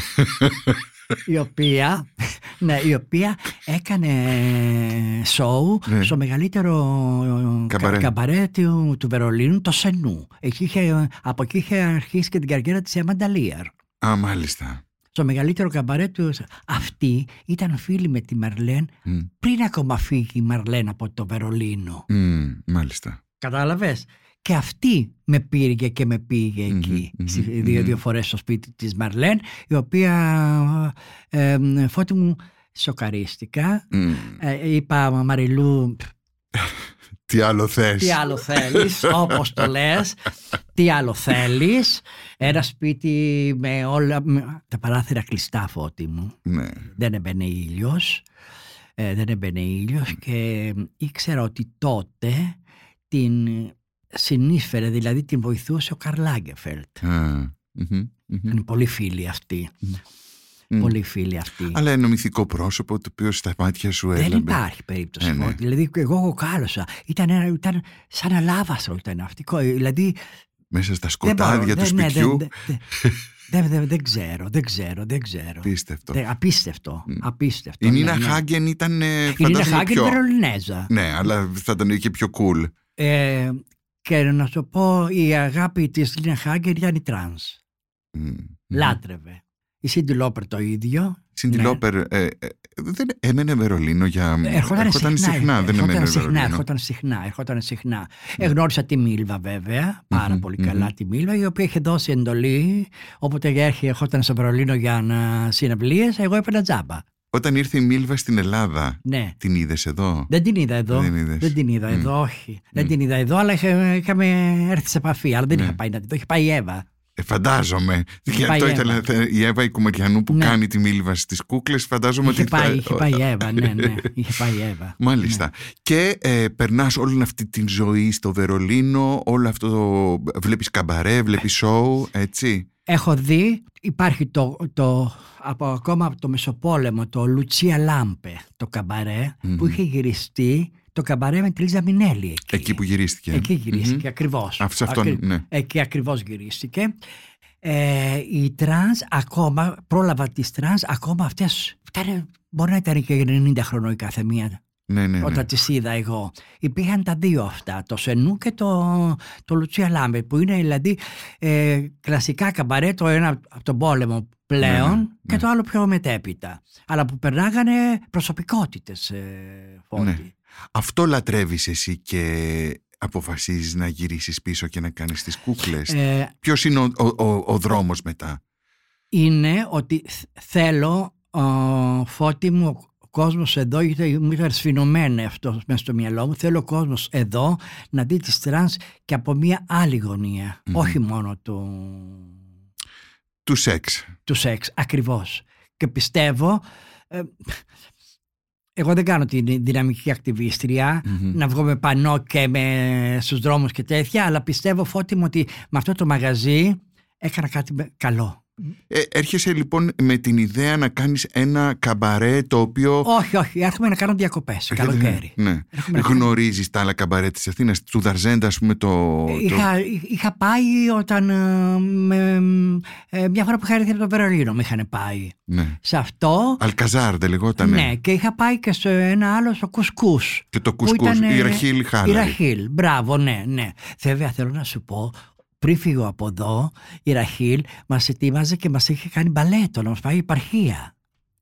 η, οποία, ναι, η οποία έκανε σοου ναι. στο μεγαλύτερο καμπαρέ, κα, καμπαρέ του, του Βερολίνου, το Σενού. Εκεί είχε, από εκεί είχε αρχίσει και την καριέρα της η Αμάντα Λίαρ. Α, μάλιστα. Στο μεγαλύτερο καμπαρέ του. Αυτή ήταν φίλη με τη Μαρλέν mm. πριν ακόμα φύγει η Μαρλέν από το Βερολίνο. Mm, μάλιστα. Κατάλαβες. Και αυτή με πήρε και με πήγε mm-hmm, εκεί mm-hmm, δύο, mm-hmm. δύο φορές στο σπίτι της Μαρλέν, η οποία ε, ε, Φώτη μου σοκαρίστηκα. Mm. Ε, είπα Μαριλού... Τι άλλο θες. Τι άλλο θέλεις, όπως το λες. Τι άλλο θέλεις. Ένα σπίτι με όλα με τα παράθυρα κλειστά, Φώτη μου. Ναι. Δεν έμπαινε ήλιος. Ε, δεν έμπαινε ήλιος και ήξερα ότι τότε την συνείσφερε, δηλαδή την βοηθούσε ο Καρλ Λάγκερφελντ. Mm-hmm, mm-hmm. Είναι πολύ φίλοι αυτοί. Mm. Mm. Πολύ φίλοι αυτοί. Αλλά ένα μυθικό πρόσωπο το οποίο στα μάτια σου έλαβε. Δεν υπάρχει περίπτωση. Ε, ναι. Δηλαδή, εγώ εγώ κάλωσα. Ήταν, ήταν σαν αλάβαστρο ήταν αυτή. Δηλαδή, μέσα στα σκοτάδια του σπιτιού. Δεν, δεν, δεν, δεν ξέρω, δεν ξέρω, δεν ξέρω. Απίστευτο. Δεν, απίστευτο, mm. απίστευτο. Η Νίνα ναι, Χάγκεν ναι. ήταν. Η Νίνα Χάγκεν πιο... Βερολινέζα. Ναι, αλλά θα ήταν και πιο cool. Ε, και να σου πω, η αγάπη της Νίνα Χάγκεν ήταν η τρανς. Mm. Λάτρευε. Η Σίντι Λόπερ το ίδιο. Σίντι ναι. Λόπερ ε, ε, δεν έμενε Βερολίνο για... Ερχόταν, ερχόταν συχνά, συχνά δεν ερχόταν έμενε συχνά, Βερολίνο. Ερχόταν συχνά, ερχόταν συχνά. Mm. Εγνώρισα τη Μίλβα βέβαια, πάρα mm-hmm, πολύ mm-hmm. καλά τη Μίλβα, η οποία είχε δώσει εντολή, όποτε έρχονταν στο Βερολίνο για να συναυλίες, εγώ έπαιρνα τζάμπα. Όταν ήρθε η Μίλβα στην Ελλάδα, ναι. την είδες εδώ? Δεν την είδα εδώ. Δεν, δεν την είδα mm. εδώ, όχι. Mm. Δεν την είδα εδώ, αλλά είχα, είχαμε έρθει σε επαφή. Αλλά δεν ναι. είχα πάει να την δω. Είχε πάει η Εύα. Ε, φαντάζομαι. Είχε πάει η Εύα. Η Εύα η Κουμεριανού που ναι. κάνει τη Μίλβα στις κούκλες, φαντάζομαι είχε ότι πάει, θα... είχε πάει η Εύα, ναι, ναι. Είχε πάει η Εύα. Μάλιστα. Ναι. Και ε, περνάς όλη αυτή την ζωή στο Βερολίνο, όλο αυτό το... Βλέπεις καμπαρέ, βλέπεις σόου, έτσι. Έχω δει, υπάρχει το, το, από, ακόμα από το Μεσοπόλεμο, το Λουτσία Λάμπε, το καμπαρέ, mm-hmm. που είχε γυριστεί το καμπαρέ με τη Λίζα Μινέλη. Εκεί, εκεί που γυρίστηκε. Εκεί γυρίστηκε, mm-hmm. ακριβώς. Αυτό, αυτόν, Ακρι... ναι. Εκεί ακριβώς γυρίστηκε. Ε, οι τρανς ακόμα, πρόλαβα τις τρανς, ακόμα αυτές, ήταν, μπορεί να ήταν και ενενήντα χρονών η κάθε μία. Ναι, ναι, ναι. Όταν τις είδα εγώ. Υπήρχαν τα δύο αυτά, το Σενού και το, το Λουτσία Λάμπε, που είναι δηλαδή ε, κλασικά καμπαρέ, το ένα από τον πόλεμο πλέον, ναι, ναι, και ναι. το άλλο πιο μετέπειτα. Αλλά που περνάγανε προσωπικότητες, ε, Φώτη. Ναι. Αυτό λατρεύεις εσύ και αποφασίζεις να γυρίσεις πίσω και να κάνεις τις κούκλες. Ε, Ποιος είναι ο, ο, ο, ο δρόμος μετά? Είναι ότι θέλω, ο, Φώτη μου, ο κόσμος εδώ, γιατί μου ήταν σφινωμένο αυτό μέσα στο μυαλό μου, θέλω ο κόσμος εδώ να δει τις τρανς και από μια άλλη γωνία, mm-hmm. όχι μόνο του... του σεξ. Του σεξ, ακριβώς. Και πιστεύω... Ε, εγώ δεν κάνω την δυναμική ακτιβίστρια, mm-hmm. να βγω με πανό και με, στους δρόμους και τέτοια, αλλά πιστεύω, Φώτη μου, ότι με αυτό το μαγαζί έκανα κάτι καλό. Ε, έρχεσαι λοιπόν με την ιδέα να κάνεις ένα καμπαρέ το οποίο... Όχι, όχι, έρχομαι να κάνω διακοπές, καλοκαίρι. Ναι. Γνωρίζεις τα άλλα καμπαρέ της Αθήνας, του Δαρζέντα, ας πούμε, το... Είχα, το... είχα πάει όταν, με, ε, μια φορά που είχα έρθει από το Βερολίνο, με είχαν πάει. Ναι. Σε αυτό... Αλκαζάρ δεν λεγότανε? Ναι, και είχα πάει και σε ένα άλλο, στο Κουσκούς. Και το Κουσκούς, ήταν, η Ραχίλ Χάλαρη. Η Ραχίλ, μπράβο, ναι, ναι. Βέβαια, θέλω να σου πω... Πριν φύγω από εδώ, η Ραχίλ μας ετοίμαζε και μας είχε κάνει μπαλέτο να μας πάει επαρχία.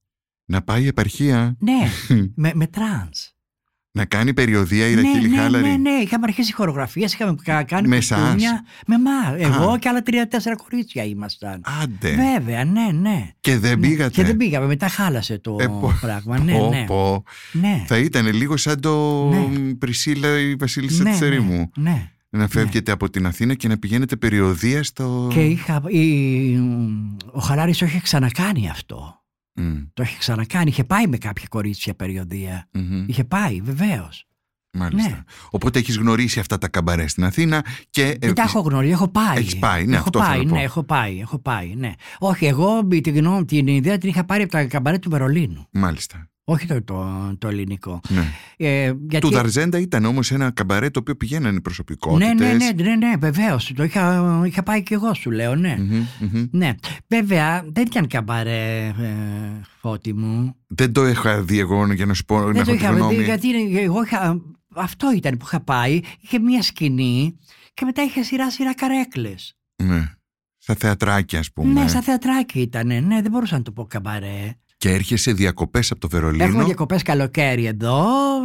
Να πάει επαρχία? Ναι, με, με τρανς. Να κάνει περιοδεία η Ραχίλ ναι, Χάλαρη? Ναι, ναι, ναι, είχαμε αρχίσει χορογραφίες, είχαμε κάνει με κουστούμια. Με μα, εγώ Α. και άλλα τρία-τέσσερα κορίτσια ήμασταν. Άντε. Βέβαια, ναι, ναι. Και δεν ναι, πήγατε? Και δεν πήγαμε, μετά χάλασε το ε, πο, πράγμα. Ναι, πω, ναι. Πω. Ναι. Θα ήταν λίγο σαν το ναι. Πρισίλα η Βασίλισσα ναι, της Ερήμου. Ναι, ναι. Να φεύγετε ναι. από την Αθήνα και να πηγαίνετε περιοδεία στο... Και είχα, η, ο Χαλάρης το είχε ξανακάνει αυτό. Mm. Το είχε ξανακάνει. Είχε πάει με κάποια κορίτσια περιοδεία. Mm-hmm. Είχε πάει, βεβαίως. Μάλιστα. Ναι. Οπότε έχεις γνωρίσει αυτά τα καμπαρέ στην Αθήνα και... Δεν τα έχω γνωρίσει, έχω πάει. Έχεις πάει, ναι, έχω αυτό πάει, θέλω να πω. Ναι, έχω πάει, έχω πάει, ναι. Όχι, εγώ την, γνώμη, την ιδέα την είχα πάρει από τα καμπαρέ του Βερολίνου. Μάλιστα. Όχι το, το, το ελληνικό. Ναι. Ε, γιατί... Του Δαρζέντα ήταν όμως ένα καμπαρέ το οποίο πηγαίνανε προσωπικότητες. Ναι, ναι, ναι, ναι, ναι, βεβαίως. Το είχα, είχα πάει και εγώ, σου λέω, ναι. Mm-hmm, mm-hmm. Ναι. Βέβαια, δεν ήταν καμπαρέ, ε, Φώτη μου. Δεν το είχα δει εγώ, για να σου πω. Δεν να το είχα δει, γιατί εγώ είχα, αυτό ήταν που είχα πάει. Είχε μια σκηνή και μετά είχε σειρά σειρά καρέκλες. Ναι. Στα θεατράκια, ας πούμε. Ναι, στα θεατράκια ήταν. Ναι, δεν μπορούσα να το πω καμπαρέ. Και έρχεσαι διακοπές από το Βερολίνο. Έχουμε διακοπές καλοκαίρι εδώ.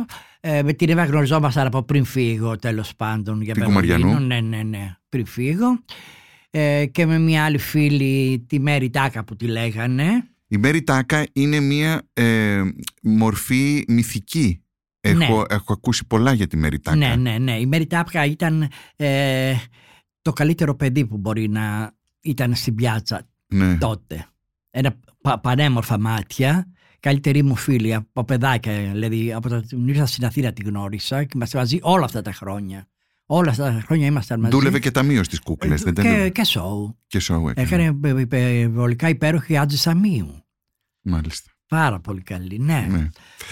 Ε, με την Εύα γνωριζόμασταν από πριν φύγω, τέλος πάντων. Για την Κουμαριανού. Ναι, ναι, ναι. Πριν φύγω. Ε, και με μια άλλη φίλη, τη Μέρη Τάκα που τη λέγανε. Η Μέρη Τάκα είναι μια ε, μορφή μυθική. Έχω, ναι. έχω ακούσει πολλά για τη Μέρη Τάκα. Ναι, ναι, ναι. Η Μέρη Τάκα ήταν ε, το καλύτερο παιδί που μπορεί να ήταν στην πιάτσα ναι. τότε. Ένα πα, πανέμορφα μάτια, καλύτερη μου φίλη από παιδάκια, δηλαδή από το ήρθα στην Αθήνα τη γνώρισα και είμαστε μαζί όλα αυτά τα χρόνια. Όλα αυτά τα χρόνια ήμασταν μαζί. Δούλευε και ταμείο στις κούκλες, δεν και, ήταν. Και σοου. Και σοου έκανε. Έκανε υπερβολικά υπέροχη Άτζη Σαμίου. Μάλιστα. Πάρα πολύ καλή, ναι. ναι.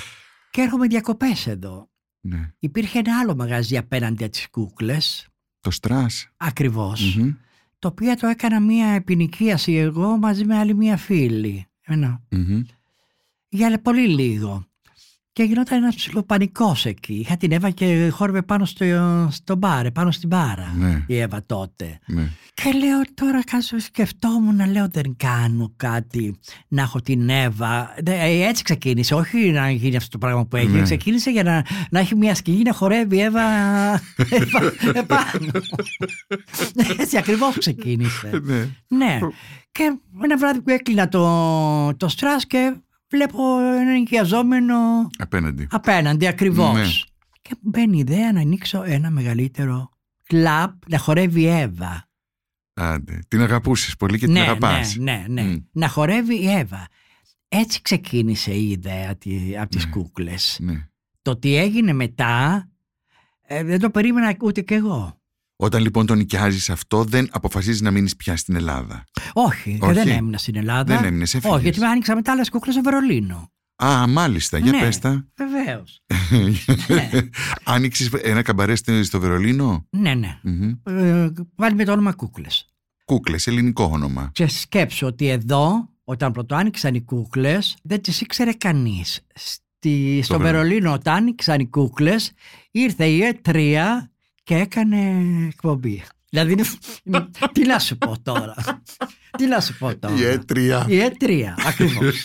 Και έρχομαι διακοπές εδώ. Ναι. Υπήρχε ένα άλλο μαγαζί απέναντι από τις κούκλες. Το Στρας. Ακριβώς. Mm-hmm. Το οποίο το έκανα μία επινοικίαση εγώ μαζί με άλλη μία φίλη. Ένα. Mm-hmm. Για πολύ λίγο. Και γινόταν ένας ψιλοπανικός εκεί. Είχα την Εύα και χόρευε πάνω στο, στο μπάρ, πάνω στην μπάρα. Ναι. Η Εύα τότε. Ναι. Και λέω τώρα κάτω σκεφτόμουν να λέω δεν κάνω κάτι να έχω την Εύα. Έτσι ξεκίνησε, όχι να γίνει αυτό το πράγμα που έγινε. Ναι. Ξεκίνησε για να, να έχει μια σκηνή να χορεύει η Εύα επάνω. Έτσι ακριβώς ξεκίνησε. Ναι. Ναι. Και ένα βράδυ που έκλεινα το, το Στρας και βλέπω έναν ενοικιαζόμενο απέναντι. Απέναντι, ακριβώς. Ναι. Και μου μπαίνει η ιδέα να ανοίξω ένα μεγαλύτερο κλαμπ να χορεύει η Εύα. Άντε. Την αγαπούσες πολύ και ναι, την αγαπάς. Ναι, ναι, ναι. Mm. Να χορεύει η Εύα. Έτσι ξεκίνησε η ιδέα από τις ναι. κούκλες. Ναι. Το τι έγινε μετά ε, δεν το περίμενα ούτε κι εγώ. Όταν λοιπόν τον νοικιάζεις αυτό, δεν αποφασίζεις να μείνεις πια στην Ελλάδα. Όχι, Όχι. δεν έμεινα στην Ελλάδα. Δεν έμεινες, έφυγες. Όχι, γιατί με άνοιξα μετά άλλες κούκλες στο Βερολίνο. Α, μάλιστα, για ναι, πες τα. Βεβαίως. ναι. Άνοιξες ένα καμπαρέ στο Βερολίνο. Ναι, ναι. Mm-hmm. Ε, πάλι με το όνομα Κούκλες. Κούκλες, ελληνικό όνομα. Και σκέψω ότι εδώ, όταν πρώτο άνοιξαν οι κούκλες, δεν τις ήξερε κανείς. Στη, στο Βερολίνο. Βερολίνο, όταν άνοιξαν οι κούκλες, ήρθε η Ε τρία και έκανε εκπομπή. Δηλαδή, τι να σου πω τώρα. Τι να σου πω τώρα. Η Ε τρία. Η Ε τρία, ακριβώς.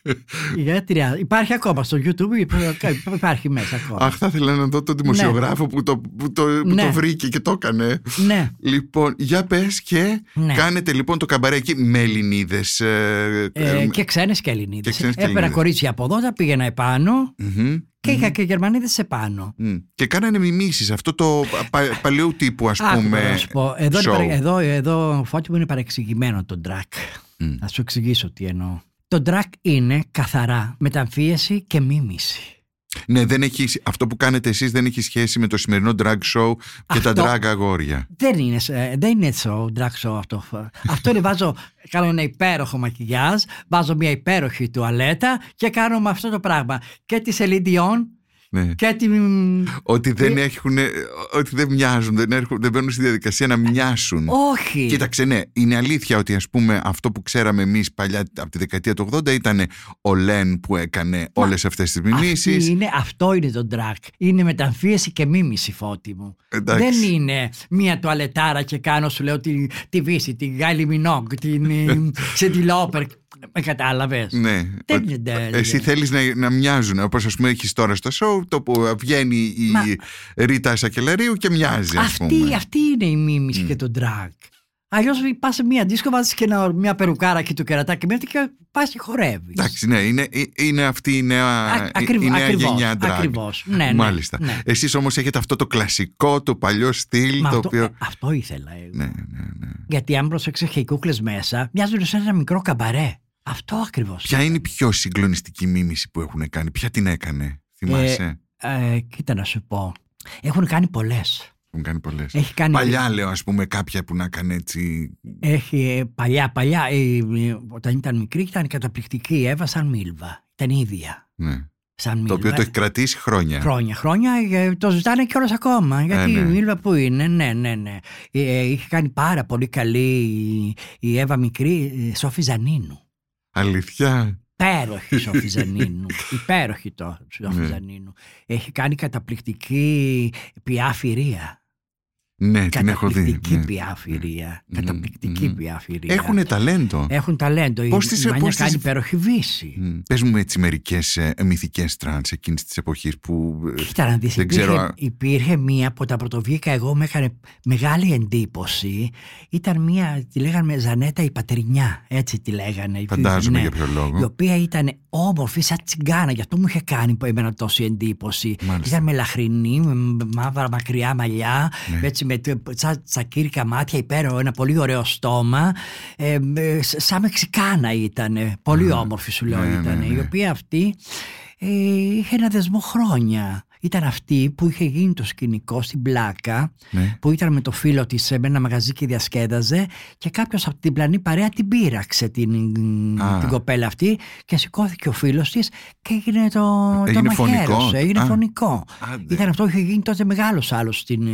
Η Ε τρία. Υπάρχει ακόμα στο YouTube, υπάρχει μέσα ακόμα. Αχ, θα ήθελα να δω τον δημοσιογράφο ναι. που, το, που, το, που ναι. το βρήκε και το έκανε. Ναι. Λοιπόν, για πες και ναι. κάνετε λοιπόν το καμπαρέ εκεί με Ελληνίδες. Ε, ε, και ξένες και Ελληνίδες. Έπαιρνα κορίτσια από εδώ, τα πήγαινα επάνω. Mm-hmm. Και είχα mm-hmm. και Γερμανίδες επάνω. Mm. Και κάνανε μιμήσεις αυτό το πα, παλαιού τύπου, ας πούμε. Άκου, να σου πω. Εδώ, είναι, εδώ, εδώ Φώτη μου, είναι παρεξηγημένο το drag. Mm. Να σου εξηγήσω τι εννοώ. Το drag είναι καθαρά μεταμφίεση και μίμηση. Ναι, δεν έχει, αυτό που κάνετε εσείς δεν έχει σχέση με το σημερινό drag show και αυτό, τα drag αγόρια. Δεν είναι, δεν είναι show, drag show αυτό. Αυτό είναι, βάζω, κάνω ένα υπέροχο μακιγιάζ, βάζω μια υπέροχη τουαλέτα και κάνω με αυτό το πράγμα. Και τη Celine Dion. Ναι. Και τη... Ότι δεν έχουν, ότι δεν μοιάζουν, δεν, έρχουν, δεν μπαίνουν στη διαδικασία να μοιάσουν. Όχι. Κοίταξε, ναι, είναι αλήθεια ότι ας πούμε αυτό που ξέραμε εμείς παλιά από τη δεκαετία του ογδόντα ήταν ο Λεν που έκανε Μα, όλες αυτές τις μιμήσεις. Είναι, αυτό είναι το drag. Είναι μεταμφίεση και μίμηση, Φώτη μου. Εντάξει. Δεν είναι μία τουαλετάρα και κάνω, σου λέω, τη, τη Βύση, την Γκάιλι Μινόγκ, την Ξεντιλόπερ. Με κατάλαβες. Ναι. Δεν είναι. Εσύ θέλεις να, να μοιάζουν, όπως ας πούμε έχεις τώρα στο show, το που βγαίνει η Μα... Ρίτα Σακελαρίου και μοιάζει, ας αυτή, πούμε. Αυτή είναι η μίμηση mm. και το drag. Αλλιώς πας σε μία δίσκο, βάζεις και ένα, μια περουκάρα και το κερατάκι μέχρι και πας και χορεύεις. Εντάξει, ναι, είναι, είναι αυτή η νέα, Α, ακριβώς, η νέα ακριβώς, γενιά drag. Ακριβώς, ναι, ναι. Μάλιστα. Ναι. Εσείς όμως έχετε αυτό το κλασικό, το παλιό στυλ. Μα το αυτό, οποίο... ε, αυτό ήθελα εγώ. Ναι, ναι, ναι. Γιατί αν προσέξεις και οι κούκλες μέσα, μοιάζουν σε ένα μικρό καμπαρέ. Αυτό ακριβώς. Ποια είναι η πιο συγκλονιστική μίμηση που έχουν κάνει, ποια την έκανε, θυμάσαι? Ε, ε, κοίτα να σου πω. Έχουν κάνει πολλές. Έχουν κάνει πολλές. Έχει κάνει... Παλιά λέω, ας πούμε, κάποια που να κάνει έτσι. Έχει παλιά, παλιά. Ε, όταν ήταν μικρή ήταν καταπληκτική η Εύα σαν Μίλβα. Ήταν ίδια. Ναι. Σαν το Μίλβα. οποίο το έχει κρατήσει χρόνια. Χρόνια, χρόνια. Το ζητάνε κιόλας ακόμα. Γιατί ε, ναι. η Μίλβα που είναι, ναι, ναι, ναι. Ε, είχε κάνει πάρα πολύ καλή η, η Εύα μικρή, Σόφη Ζανίνου. Αλήθεια. Υπέροχη Σόφη Ζανίνου. Υπέροχη το Σόφη Ζανίνου. Έχει κάνει καταπληκτική πιάφυρία. Ναι, την έχω δει. Καταπληκτική πιάφυρία. Mm. Καταπληκτική mm. πιάφυρία. Έχουνε ταλέντο. Έχουν ταλέντο. Πώς η τις, Μάνια πώς κάνει τις... υπέροχη Βύση. Mm. Πες μου έτσι μερικές ε, μυθικές τρανς εκείνης της εποχής που Κοίτα να δεις, δεν υπήρχε, ξέρω... υπήρχε μία που τα πρωτοβγήκα εγώ, με έκανε μεγάλη εντύπωση. Ήταν μία, τη λέγανε Ζανέτα η Πατρινιά, έτσι τη λέγανε. Φαντάζομαι ναι, για ποιο λόγο. Η οποία ήταν όμορφη σαν τσιγκάνα, γι' αυτό μου είχε κάνει εμένα τόση εντύπωση. Μάλιστα. Ήταν μελαχρινή, με μαύρα μακριά μαλλιά, ναι. έτσι με τσα, τσακίρικα μάτια, υπέροχο, ένα πολύ ωραίο στόμα. Ε, σαν Μεξικάνα ήταν, πολύ ναι. όμορφη σου λέω ναι, ήταν. Ναι, ναι. Η οποία αυτή ε, είχε ένα δεσμό χρόνια. Ήταν αυτή που είχε γίνει το σκηνικό στην Πλάκα, ναι. που ήταν με το φίλο της σε ένα μαγαζί και διασκέδαζε και κάποιος από την πλανή παρέα την πείραξε την, την κοπέλα αυτή και σηκώθηκε ο φίλος της και έγινε το, έγινε το φωνικό. μαχαίρωσε, έγινε Α, φωνικό. Άντε. Ήταν αυτό που είχε γίνει τότε μεγάλος άλλος στην,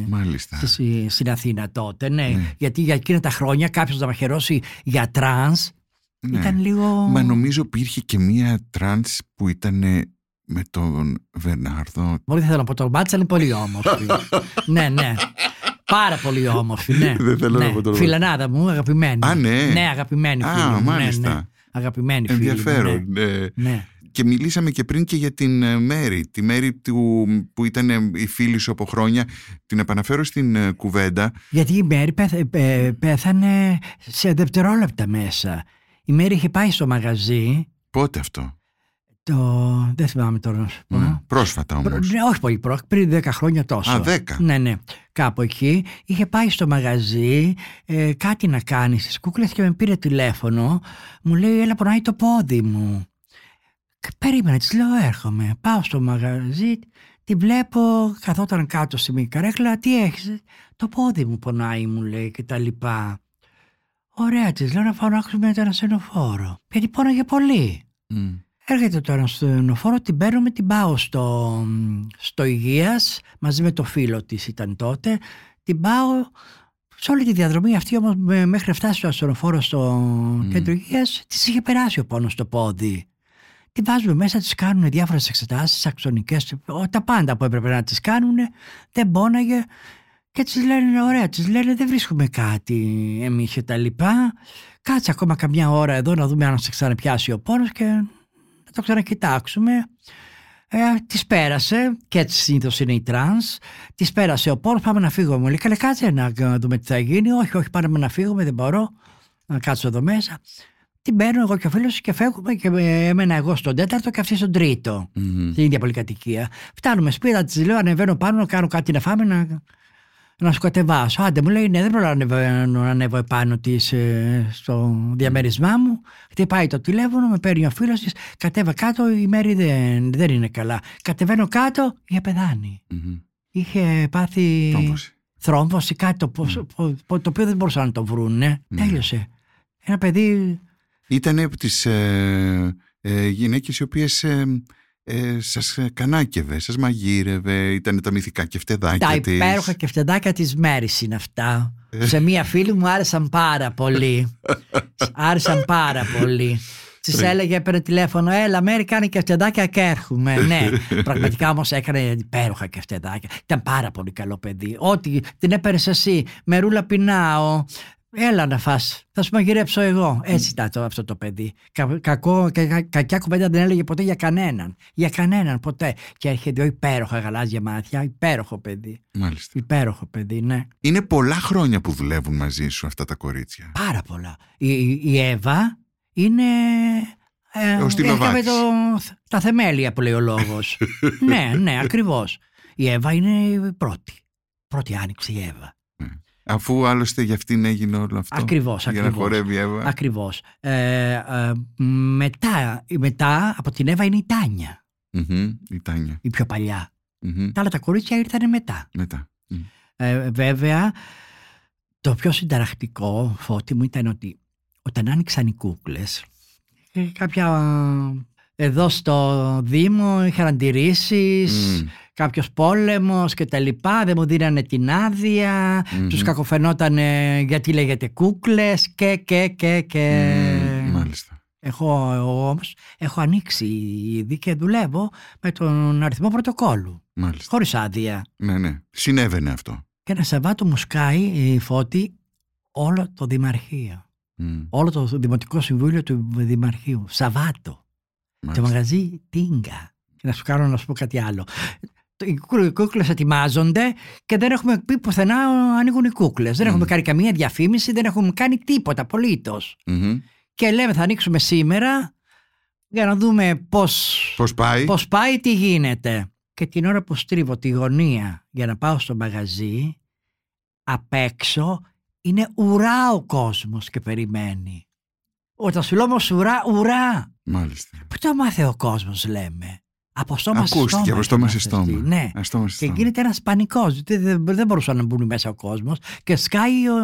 στη, στην Αθήνα τότε, ναι. ναι. Γιατί για εκείνα τα χρόνια κάποιος να μαχαιρώσει για τρανς ναι. ήταν λίγο... Μα νομίζω υπήρχε και μία τρανς που ήταν... με τον Βερνάρδο. Μπορεί δεν θέλω να πω το μπάτσα, είναι πολύ όμορφη. ναι, ναι. Πάρα πολύ όμορφη, ναι. Δεν θέλω ναι. να πω το Φιλανάδα μου, αγαπημένη. Α, ναι. Ναι, αγαπημένη φίλη. Α, μου. μάλιστα. Ναι, ναι. Αγαπημένη φίλη. Ενδιαφέρον. Ναι. Ναι. ναι. Και μιλήσαμε και πριν και για την Μέρη. Τη Μέρη του, που ήταν η φίλη σου από χρόνια. Την επαναφέρω στην uh, κουβέντα. Γιατί η Μέρη πέθ, πέ, πέθανε σε δευτερόλεπτα μέσα. Η Μέρη είχε πάει στο μαγαζί Πότε αυτό? Το... Δεν θυμάμαι τώρα να σου πω. Mm, πρόσφατα όμως. Ναι, όχι πολύ πρόσφατα, πριν δέκα χρόνια τόσο. Α, δέκα. Ναι, ναι. Κάπου εκεί είχε πάει στο μαγαζί ε, κάτι να κάνει στις κούκλες και με πήρε τηλέφωνο. Μου λέει, έλα πονάει το πόδι μου. Περίμενα, της λέω, έρχομαι. Πάω στο μαγαζί, τη βλέπω, καθόταν κάτω στη μικρή καρέκλα. Τι έχεις? Το πόδι μου πονάει, μου λέει, και τα λοιπά. Ωραία, της λέω να φωνάξουμε ένα ασθενοφόρο. Γιατί πόναγε πολύ. Mm. Έρχεται το ασθενοφόρο, την παίρνουμε, την πάω στο, στο Υγείας, μαζί με το φίλο της ήταν τότε. Την πάω σε όλη τη διαδρομή αυτή, όμως μέχρι να φτάσει το ασθενοφόρο στο mm. κέντρο Υγείας, της είχε περάσει ο πόνος στο πόδι. Τη βάζουμε μέσα, τις κάνουν διάφορες εξετάσεις, αξονικές, τα πάντα που έπρεπε να τις κάνουν, δεν πόναγε. Και τις λένε, ωραία, τις λένε, δεν βρίσκουμε κάτι εμείς και τα λοιπά. Κάτσε ακόμα καμιά ώρα εδώ να δούμε αν σε ξαναπιάσει ο πόνος και να το ξανακοιτάξουμε. Ε, της πέρασε, και έτσι συνήθως είναι η τρανς. Της πέρασε ο πόνος, πάμε να φύγουμε. Μου λέει, καλέ, κάτσε να δούμε τι θα γίνει. Όχι, όχι, πάμε να φύγουμε, δεν μπορώ να κάτσω εδώ μέσα. Την παίρνω εγώ και ο φίλος και φεύγουμε, και έμενα εγώ στον τέταρτο και αυτή στον τρίτο, mm-hmm. στην ίδια πολυκατοικία. Φτάνουμε σπίτι, της λέω, ανεβαίνω πάνω, να κάνω κάτι να φάμε, να, να σου κατεβάσω. Άντε, μου λέει, ναι, δεν προλαβαίνω να ανέβω, να ανέβω επάνω της ε, στο διαμέρισμά μου. Χτυπάει το τηλέφωνο, με παίρνει ο φίλος της, κατέβα κάτω, η Μέρη δεν, δεν είναι καλά. Κατεβαίνω κάτω, είχε πεθάνει. Mm-hmm. Είχε πάθει θρόμβωση, θρόμβωση κάτι το, mm. το, το, το οποίο δεν μπορούσαν να το βρουν. Ναι. Mm. Τέλειωσε. Ένα παιδί. Ήταν από τις ε, ε, γυναίκες οι οποίες ε, ε, σας κανάκευε, σας μαγείρευε, ήταν τα μυθικά κεφτεδάκια τα της. Τα υπέροχα κεφτεδάκια της Μέρης είναι αυτά. Σε μία φίλη μου άρεσαν πάρα πολύ. Άρεσαν πάρα πολύ. Της έλεγε, έπαιρνε τηλέφωνο, έλα Μέρη, κάνει κεφτεδάκια και έρχομαι. Ναι, πραγματικά όμως έκανε υπέροχα κεφτεδάκια. Ήταν πάρα πολύ καλό παιδί. Ό,τι την έπαιρνες εσύ, μερούλα πεινάω, έλα να φας, θα σου μαγειρέψω εγώ. Έτσι ήταν το, αυτό το παιδί. Κα, κακό, κα, κακιά κουβέντα δεν έλεγε ποτέ για κανέναν. Για κανέναν ποτέ. Και έρχεται ο υπέροχα γαλάζια μάτια, υπέροχο παιδί. Μάλιστα. Υπέροχο παιδί, ναι. Είναι πολλά χρόνια που δουλεύουν μαζί σου αυτά τα κορίτσια. Πάρα πολλά. Η, η Εύα είναι. Ε, ο Στυλοβάκης. Το, τα θεμέλια που λέει ο λόγος. Ναι, ναι, ακριβώς. Η Εύα είναι η πρώτη. Πρώτη άνοιξη η Εύα. Αφού άλλωστε για αυτήν έγινε όλο αυτό. Ακριβώς, για ακριβώς. να χορεύει η Εύα. Ακριβώς. Ε, ε, μετά, μετά από την Εύα είναι η Τάνια. Mm-hmm, η Τάνια. Η πιο παλιά. Mm-hmm. Τα άλλα τα κορίτσια ήρθαν μετά. Μετά. Mm. Ε, βέβαια, το πιο συνταρακτικό, Φώτη μου, ήταν ότι όταν άνοιξαν οι κούκλες, κάποια εδώ στο Δήμο είχαν αντιρρήσεις, mm. κάποιος πόλεμος και τα λοιπά, δεν μου δίνανε την άδεια, mm-hmm. τους κακοφαινότανε γιατί λέγεται κούκλες και και και και. Mm, μάλιστα. Εγώ όμως έχω ανοίξει ήδη και δουλεύω με τον αριθμό πρωτοκόλλου. Μάλιστα. Χωρίς άδεια. Ναι, ναι. Συνέβαινε αυτό. Και ένα Σαββάτο μου σκάει η Φώτη όλο το Δημαρχείο. Mm. Όλο το Δημοτικό Συμβούλιο του Δημαρχείου. Σαββάτο. Μάλιστα. Το μαγαζί Τίγκα. Και να σου κάνω να σου πω κάτι άλλο. Οι κούκλες ετοιμάζονται και δεν έχουμε πει πουθενά ανοίγουν οι κούκλες. Mm. Δεν έχουμε κάνει καμία διαφήμιση, δεν έχουμε κάνει τίποτα απολύτως. Mm-hmm. Και λέμε θα ανοίξουμε σήμερα για να δούμε πώς, πώς, πάει. πώς πάει, τι γίνεται. Και την ώρα που στρίβω τη γωνία για να πάω στο μαγαζί, απ' έξω είναι ουρά ο κόσμος και περιμένει. Όταν σου λέω όμως ουρά, ουρά. Μάλιστα. Πού το μάθε ο κόσμος, λέμε. Από στόμα σε στόμα. Ακούστηκε από στόμα σε στόμα. Ναι. στόμα σε στόμα. Και γίνεται ένας πανικός. Δεν, δεν μπορούσαν να μπουν μέσα ο κόσμος. Και σκάει ο,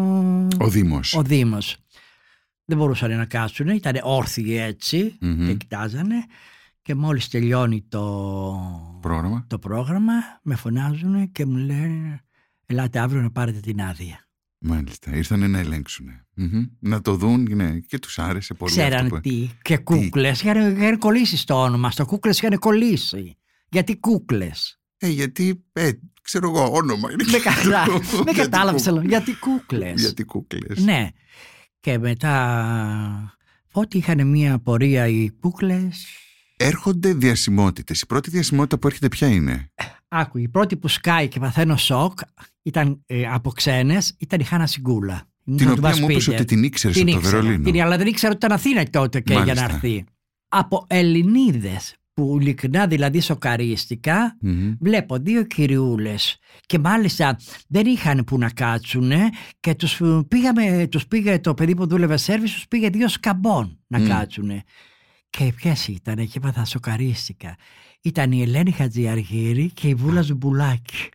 ο Δήμος. Ο Δήμος. Δεν μπορούσαν να κάτσουν. Ήταν όρθιοι έτσι. Mm-hmm. Και κοιτάζανε. Και μόλις τελειώνει το πρόγραμμα. το πρόγραμμα, με φωνάζουν και μου λένε ελάτε αύριο να πάρετε την άδεια. Μάλιστα, ήρθανε να ελέγξουν. Mm-hmm. Να το δουν, ναι, και τους άρεσε πολύ. Ξέρανε που... τι, και κούκλες. Είχαν, είχαν κολλήσει στο όνομα, στο κούκλες είχαν κολλήσει. Γιατί κούκλες. Ε, γιατί, ε, ξέρω εγώ, όνομα είναι. Με, κατα... με κατάλαβε, γιατί κούκλες. Γιατί κούκλες. Ναι. Και μετά, ότι είχαν μία πορεία οι κούκλες. Έρχονται διασημότητες. Η πρώτη διασημότητα που έρχεται ποια είναι? Άκου, η πρώτη που σκάει και παθαίνω σοκ ήταν ε, από ξένες, ήταν η Χάνα Σιγκούλα. Την οποία μου είπες ότι την ήξερες από το Βερολίνο. Την, αλλά δεν ήξερα ότι ήταν Αθήνα τότε και για να έρθει. από Ελληνίδες που ειλικρινά δηλαδή σοκαρίστηκα, mm-hmm. βλέπω δύο κυριούλες και μάλιστα δεν είχαν που να κάτσουνε και τους, πήγαμε, τους πήγε το παιδί που δούλευε σέρβις, τους πήγε δύο σκαμπών να mm. κάτσουνε. Και ποιες ήτανε και είπα θα σοκαρίστηκα. Ήταν η Ελένη Χατζιαργύρη και η Βούλα Ζουμπουλάκη.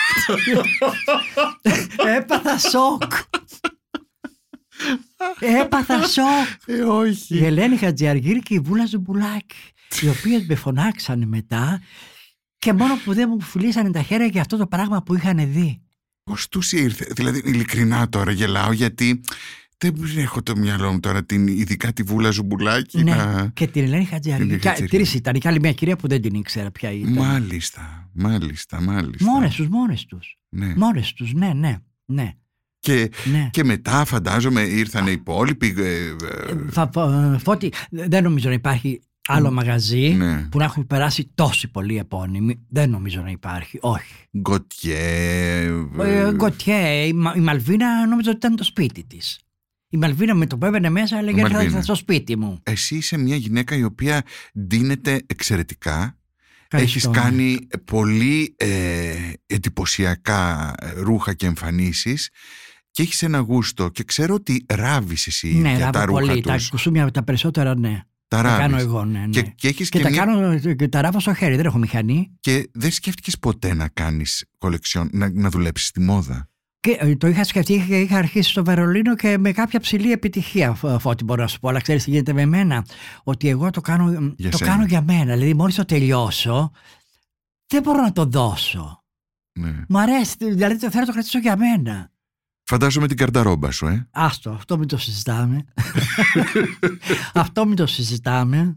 Έπαθα σοκ. Έπαθα σοκ. Ε, όχι. Η Ελένη Χατζιαργύρη και η Βούλα Ζουμπουλάκη, οι οποίες με φωνάξανε μετά και μόνο που δεν μου φιλήσανε τα χέρια για αυτό το πράγμα που είχαν δει. Πώς τους ήρθε, δηλαδή ειλικρινά τώρα γελάω γιατί δεν έχω το μυαλό μου τώρα την, ειδικά τη Βούλα Ζουμπουλάκη. Ναι, να... και την Ελένη Χατζιαργύρη. Τρεις ήταν και άλλη μια κυρία που δεν την ήξερα ποια ήταν. Μάλιστα, μάλιστα, μάλιστα. Μόνες τους, μόνες τους. Ναι. Μόνες τους, ναι, ναι, ναι. Και, ναι. και μετά φαντάζομαι ήρθαν οι υπόλοιποι. Φα, φα, Φώτη, δεν νομίζω να υπάρχει άλλο mm. μαγαζί ναι. που να έχουν περάσει τόσοι πολλοί επώνυμοι. Δεν νομίζω να υπάρχει, όχι. Γκοτιέ. Ε, Γκοτιέ, η, Μα, η Μαλβίνα νομίζω ότι ήταν το σπίτι της. Η Μαλβίνα με το που έβαινε μέσα έλεγε θα ήταν στο σπίτι μου. Εσύ είσαι μια γυναίκα η οποία ντύνεται εξαιρετικά. Έχεις κάνει πολύ ε, εντυπωσιακά ρούχα και εμφανίσεις και έχεις ένα γούστο και ξέρω ότι ράβεις εσύ ναι, για τα ρούχα πολύ. τους. Τα κουστούμια τα περισσότερα ναι. Τα, τα κάνω εγώ, ναι. ναι. Και, και, έχεις και, και τα μια... κάνω και τα ράβω στο χέρι, δεν έχω μηχανή. Και δεν σκέφτηκες ποτέ να κάνεις κολεξιόν, να, να δουλέψεις στη μόδα? Και το είχα σκεφτεί, είχα, είχα αρχίσει στο Βερολίνο και με κάποια ψηλή επιτυχία, Φώτη, μπορώ να σου πω. Αλλά ξέρεις τι γίνεται με μένα, ότι εγώ το κάνω για, το κάνω για μένα. Δηλαδή, μόλις το τελειώσω, δεν μπορώ να το δώσω. Ναι. Μ' αρέσει, δηλαδή θέλω να το κρατήσω για μένα. Φαντάζομαι την καρταρόμπα σου, ε. Άστο, αυτό μην το συζητάμε. Αυτό μην το συζητάμε.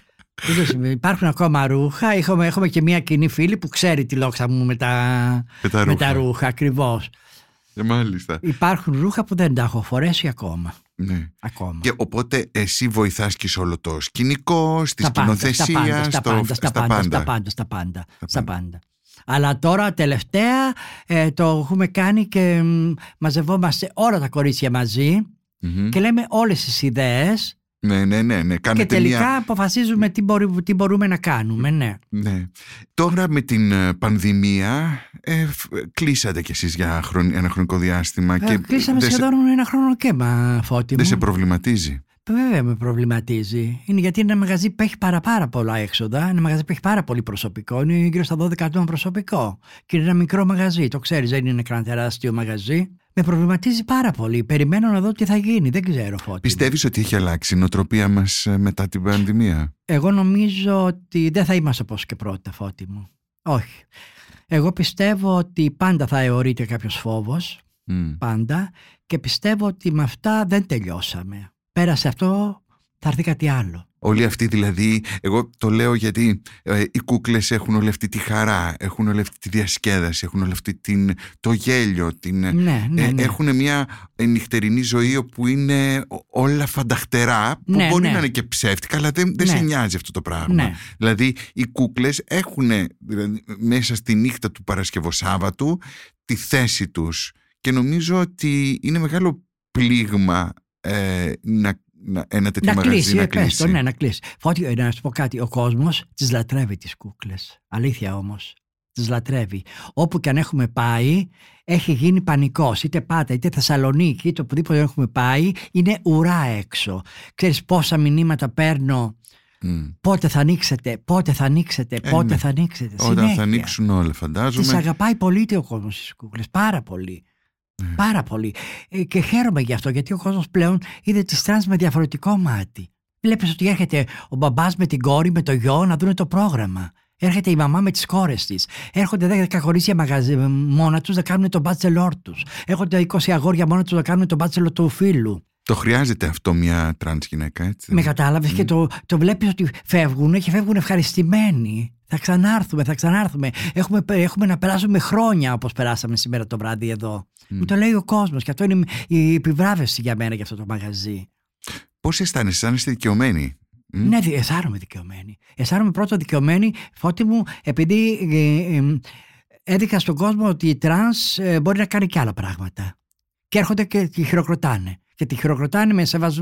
Υπάρχουν ακόμα ρούχα. Έχουμε, έχουμε και μια κοινή φίλη που ξέρει τη λόξα μου με τα, με τα ρούχα, με τα ρούχα ακριβώς. Ε, μάλιστα. Υπάρχουν ρούχα που δεν τα έχω φορέσει ακόμα. Ναι. Ακόμα. Και οπότε εσύ βοηθάς και σε όλο το σκηνικό, στη σκηνοθεσία, στα πάντα, στα πάντα, στα πάντα, στα πάντα, στα πάντα, στα πάντα. Αλλά τώρα τελευταία ε, το έχουμε κάνει και μ, μαζευόμαστε όλα τα κορίτσια μαζί mm-hmm. και λέμε όλες τις ιδέες. Ναι, ναι, ναι, ναι. Και τελικά μια... αποφασίζουμε τι, μπορεί, τι μπορούμε να κάνουμε, ναι. ναι. Τώρα με την πανδημία ε, κλείσατε κι εσείς για χρον... ένα χρονικό διάστημα. Ε, και κλείσαμε σχεδόν σε... ένα χρόνο και μα, Φώτη μου. Δεν σε προβληματίζει? Βέβαια με προβληματίζει. Είναι γιατί είναι ένα μαγαζί που έχει πάρα, πάρα πολλά έξοδα. Είναι ένα μαγαζί που έχει πάρα πολύ προσωπικό. Είναι γύρω στα δώδεκα άτομα προσωπικό. Και είναι ένα μικρό μαγαζί. Το ξέρεις, δεν είναι ένα τεράστιο μαγαζί. Με προβληματίζει πάρα πολύ. Περιμένω να δω τι θα γίνει. Δεν ξέρω, Φώτη. Πιστεύεις ότι έχει αλλάξει η νοοτροπία μας μετά την πανδημία? Εγώ νομίζω ότι δεν θα είμαστε όπως και πρώτα, Φώτη μου. Όχι. Εγώ πιστεύω ότι πάντα θα αιωρείται κάποιος φόβος. Mm. Πάντα. Και πιστεύω ότι με αυτά δεν τελειώσαμε. Πέρασε αυτό, θα έρθει κάτι άλλο. Όλοι αυτοί δηλαδή, εγώ το λέω γιατί ε, οι κούκλες έχουν όλη αυτή τη χαρά, έχουν όλη αυτή τη διασκέδαση, έχουν όλη αυτή την, το γέλιο, την, ναι, ναι, ναι. Ε, έχουν μια νυχτερινή ζωή όπου είναι όλα φανταχτερά, που ναι, μπορεί ναι. να είναι και ψεύτικα, αλλά δεν, δεν ναι. σε νοιάζει αυτό το πράγμα. Ναι. Δηλαδή οι κούκλες έχουν δηλαδή, μέσα στη νύχτα του Παρασκευοσάββατου τη θέση τους και νομίζω ότι είναι μεγάλο πλήγμα ε, να Να, ένα τέτοιο να μαγαζί κλείσει, να ε, κλείσει. Πες το, ναι, να κλείσει. Φώτη, να σου πω κάτι. Ο κόσμος τις λατρεύει τις κούκλες. Αλήθεια όμως. Τις λατρεύει. Όπου και αν έχουμε πάει, έχει γίνει πανικός. Είτε Πάτα, είτε Θεσσαλονίκη, είτε οπουδήποτε έχουμε πάει, είναι ουρά έξω. Ξέρεις πόσα μηνύματα παίρνω. Mm. Πότε θα ανοίξετε, πότε θα ανοίξετε, ε, πότε ναι. θα ανοίξετε. Όταν συνέχεια. Θα ανοίξουν όλα, φαντάζομαι. Τις αγαπάει πολύ ο κόσμος στις κούκλες. Πάρα πολύ. Mm. Πάρα πολύ. Ε, και χαίρομαι γι' αυτό, γιατί ο κόσμος πλέον είδε τις τρανς με διαφορετικό μάτι. Βλέπεις ότι έρχεται ο μπαμπάς με την κόρη, με το γιο να δουν το πρόγραμμα. Έρχεται η μαμά με τις κόρες της. Έρχονται δέκα κορίτσια μαγαζί, μόνα τους να κάνουν το μπάτσελόρ τους. Έρχονται είκοσι αγόρια μόνα τους να κάνουν το μπάτσελο του φίλου. Το χρειάζεται αυτό μια τρανς γυναίκα, έτσι? Με κατάλαβες mm. και το, το βλέπεις ότι φεύγουν και φεύγουν ευχαριστημένοι. Θα ξανάρθουμε, θα ξανάρθουμε. Έχουμε, έχουμε να περάσουμε χρόνια όπως περάσαμε σήμερα το βράδυ εδώ. Mm. Μου το λέει ο κόσμος και αυτό είναι η επιβράβευση για μένα για αυτό το μαγαζί. Πώς αισθάνεσαι, αισθάνεσαι δικαιωμένη? Mm. Ναι, αισθάνομαι δικαιωμένη. Αισθάνομαι πρώτα δικαιωμένη, Φώτη μου, επειδή ε, ε, έδειξα στον κόσμο ότι η τρανς ε, μπορεί να κάνει και άλλα πράγματα. Και έρχονται και τη χειροκροτάνε. Και τη χειροκροτάνε με σεβασμό.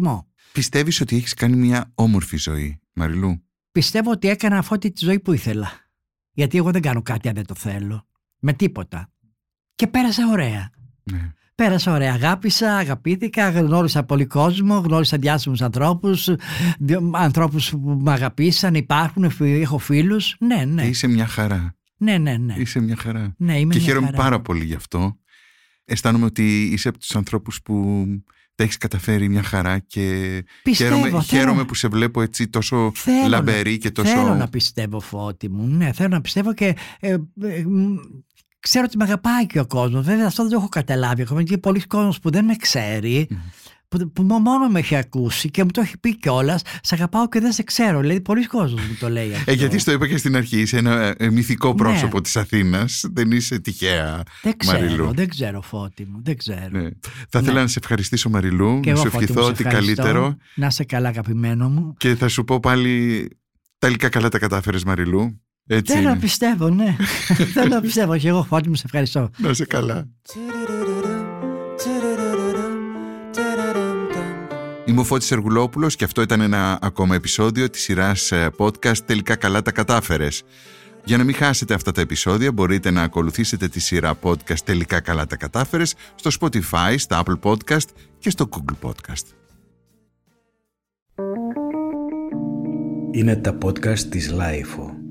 Πιστεύεις ότι έχεις κάνει μια όμορφη ζωή, Μαριλού? Πιστεύω ότι έκανα αυτή τη ζωή που ήθελα. Γιατί εγώ δεν κάνω κάτι αν δεν το θέλω. Με τίποτα. Και πέρασα ωραία. Ναι. Πέρασα ωραία. Αγάπησα, αγαπήθηκα, γνώρισα πολύ κόσμο, γνώρισα διάσημους ανθρώπους, ανθρώπους που με αγαπήσαν, υπάρχουν, έχω φίλους. Ναι, ναι. Και είσαι μια χαρά. Ναι, ναι, ναι. Είσαι μια χαρά. Ναι, είμαι και μια χαίρομαι χαρά. πάρα πολύ γι' αυτό. Αισθάνομαι ότι είσαι από τους ανθρώπους που τα έχεις καταφέρει μια χαρά και Πιστεύω, χαίρομαι, θέλω... χαίρομαι που σε βλέπω έτσι τόσο θέλω λαμπερή να... και τόσο... Θέλω να πιστεύω, Φώτη μου. Ναι, θέλω να πιστεύω και... Ε, ε, ξέρω ότι με αγαπάει και ο κόσμος. Βέβαια αυτό δεν το έχω καταλάβει ακόμα. Γιατί πολλοί κόσμος που δεν με ξέρει, mm. που, που μόνο με έχει ακούσει και μου το έχει πει κιόλας, σε αγαπάω και δεν σε ξέρω. Δηλαδή πολλοί κόσμος μου το λέει αυτό. Ε, γιατί στο είπα και στην αρχή, είσαι ένα ε, μυθικό πρόσωπο ναι. της Αθήνας. Δεν είσαι τυχαία, δεν ξέρω, Μαριλού. Δεν ξέρω, Φώτη μου. Δεν ξέρω. Ναι. Θα ήθελα ναι. να σε ευχαριστήσω, Μαριλού. Και να εγώ, σου ευχηθώ ότι καλύτερο. Να είσαι καλά, αγαπημένο μου. Και θα σου πω πάλι, τελικά καλά τα κατάφερες, Μαριλού. Έτσι θέλω είναι. να πιστεύω, ναι. Θέλω να πιστεύω και εγώ, Φώτη μου, σε ευχαριστώ. Να είσαι καλά. Είμαι ο Φώτης Σεργουλόπουλος και αυτό ήταν ένα ακόμα επεισόδιο της σειράς podcast «Τελικά καλά τα κατάφερες». Για να μην χάσετε αυτά τα επεισόδια μπορείτε να ακολουθήσετε τη σειρά podcast «Τελικά καλά τα κατάφερες» στο Spotify, στα Apple Podcast και στο Google Podcast. Είναι τα podcast της Λάιφο.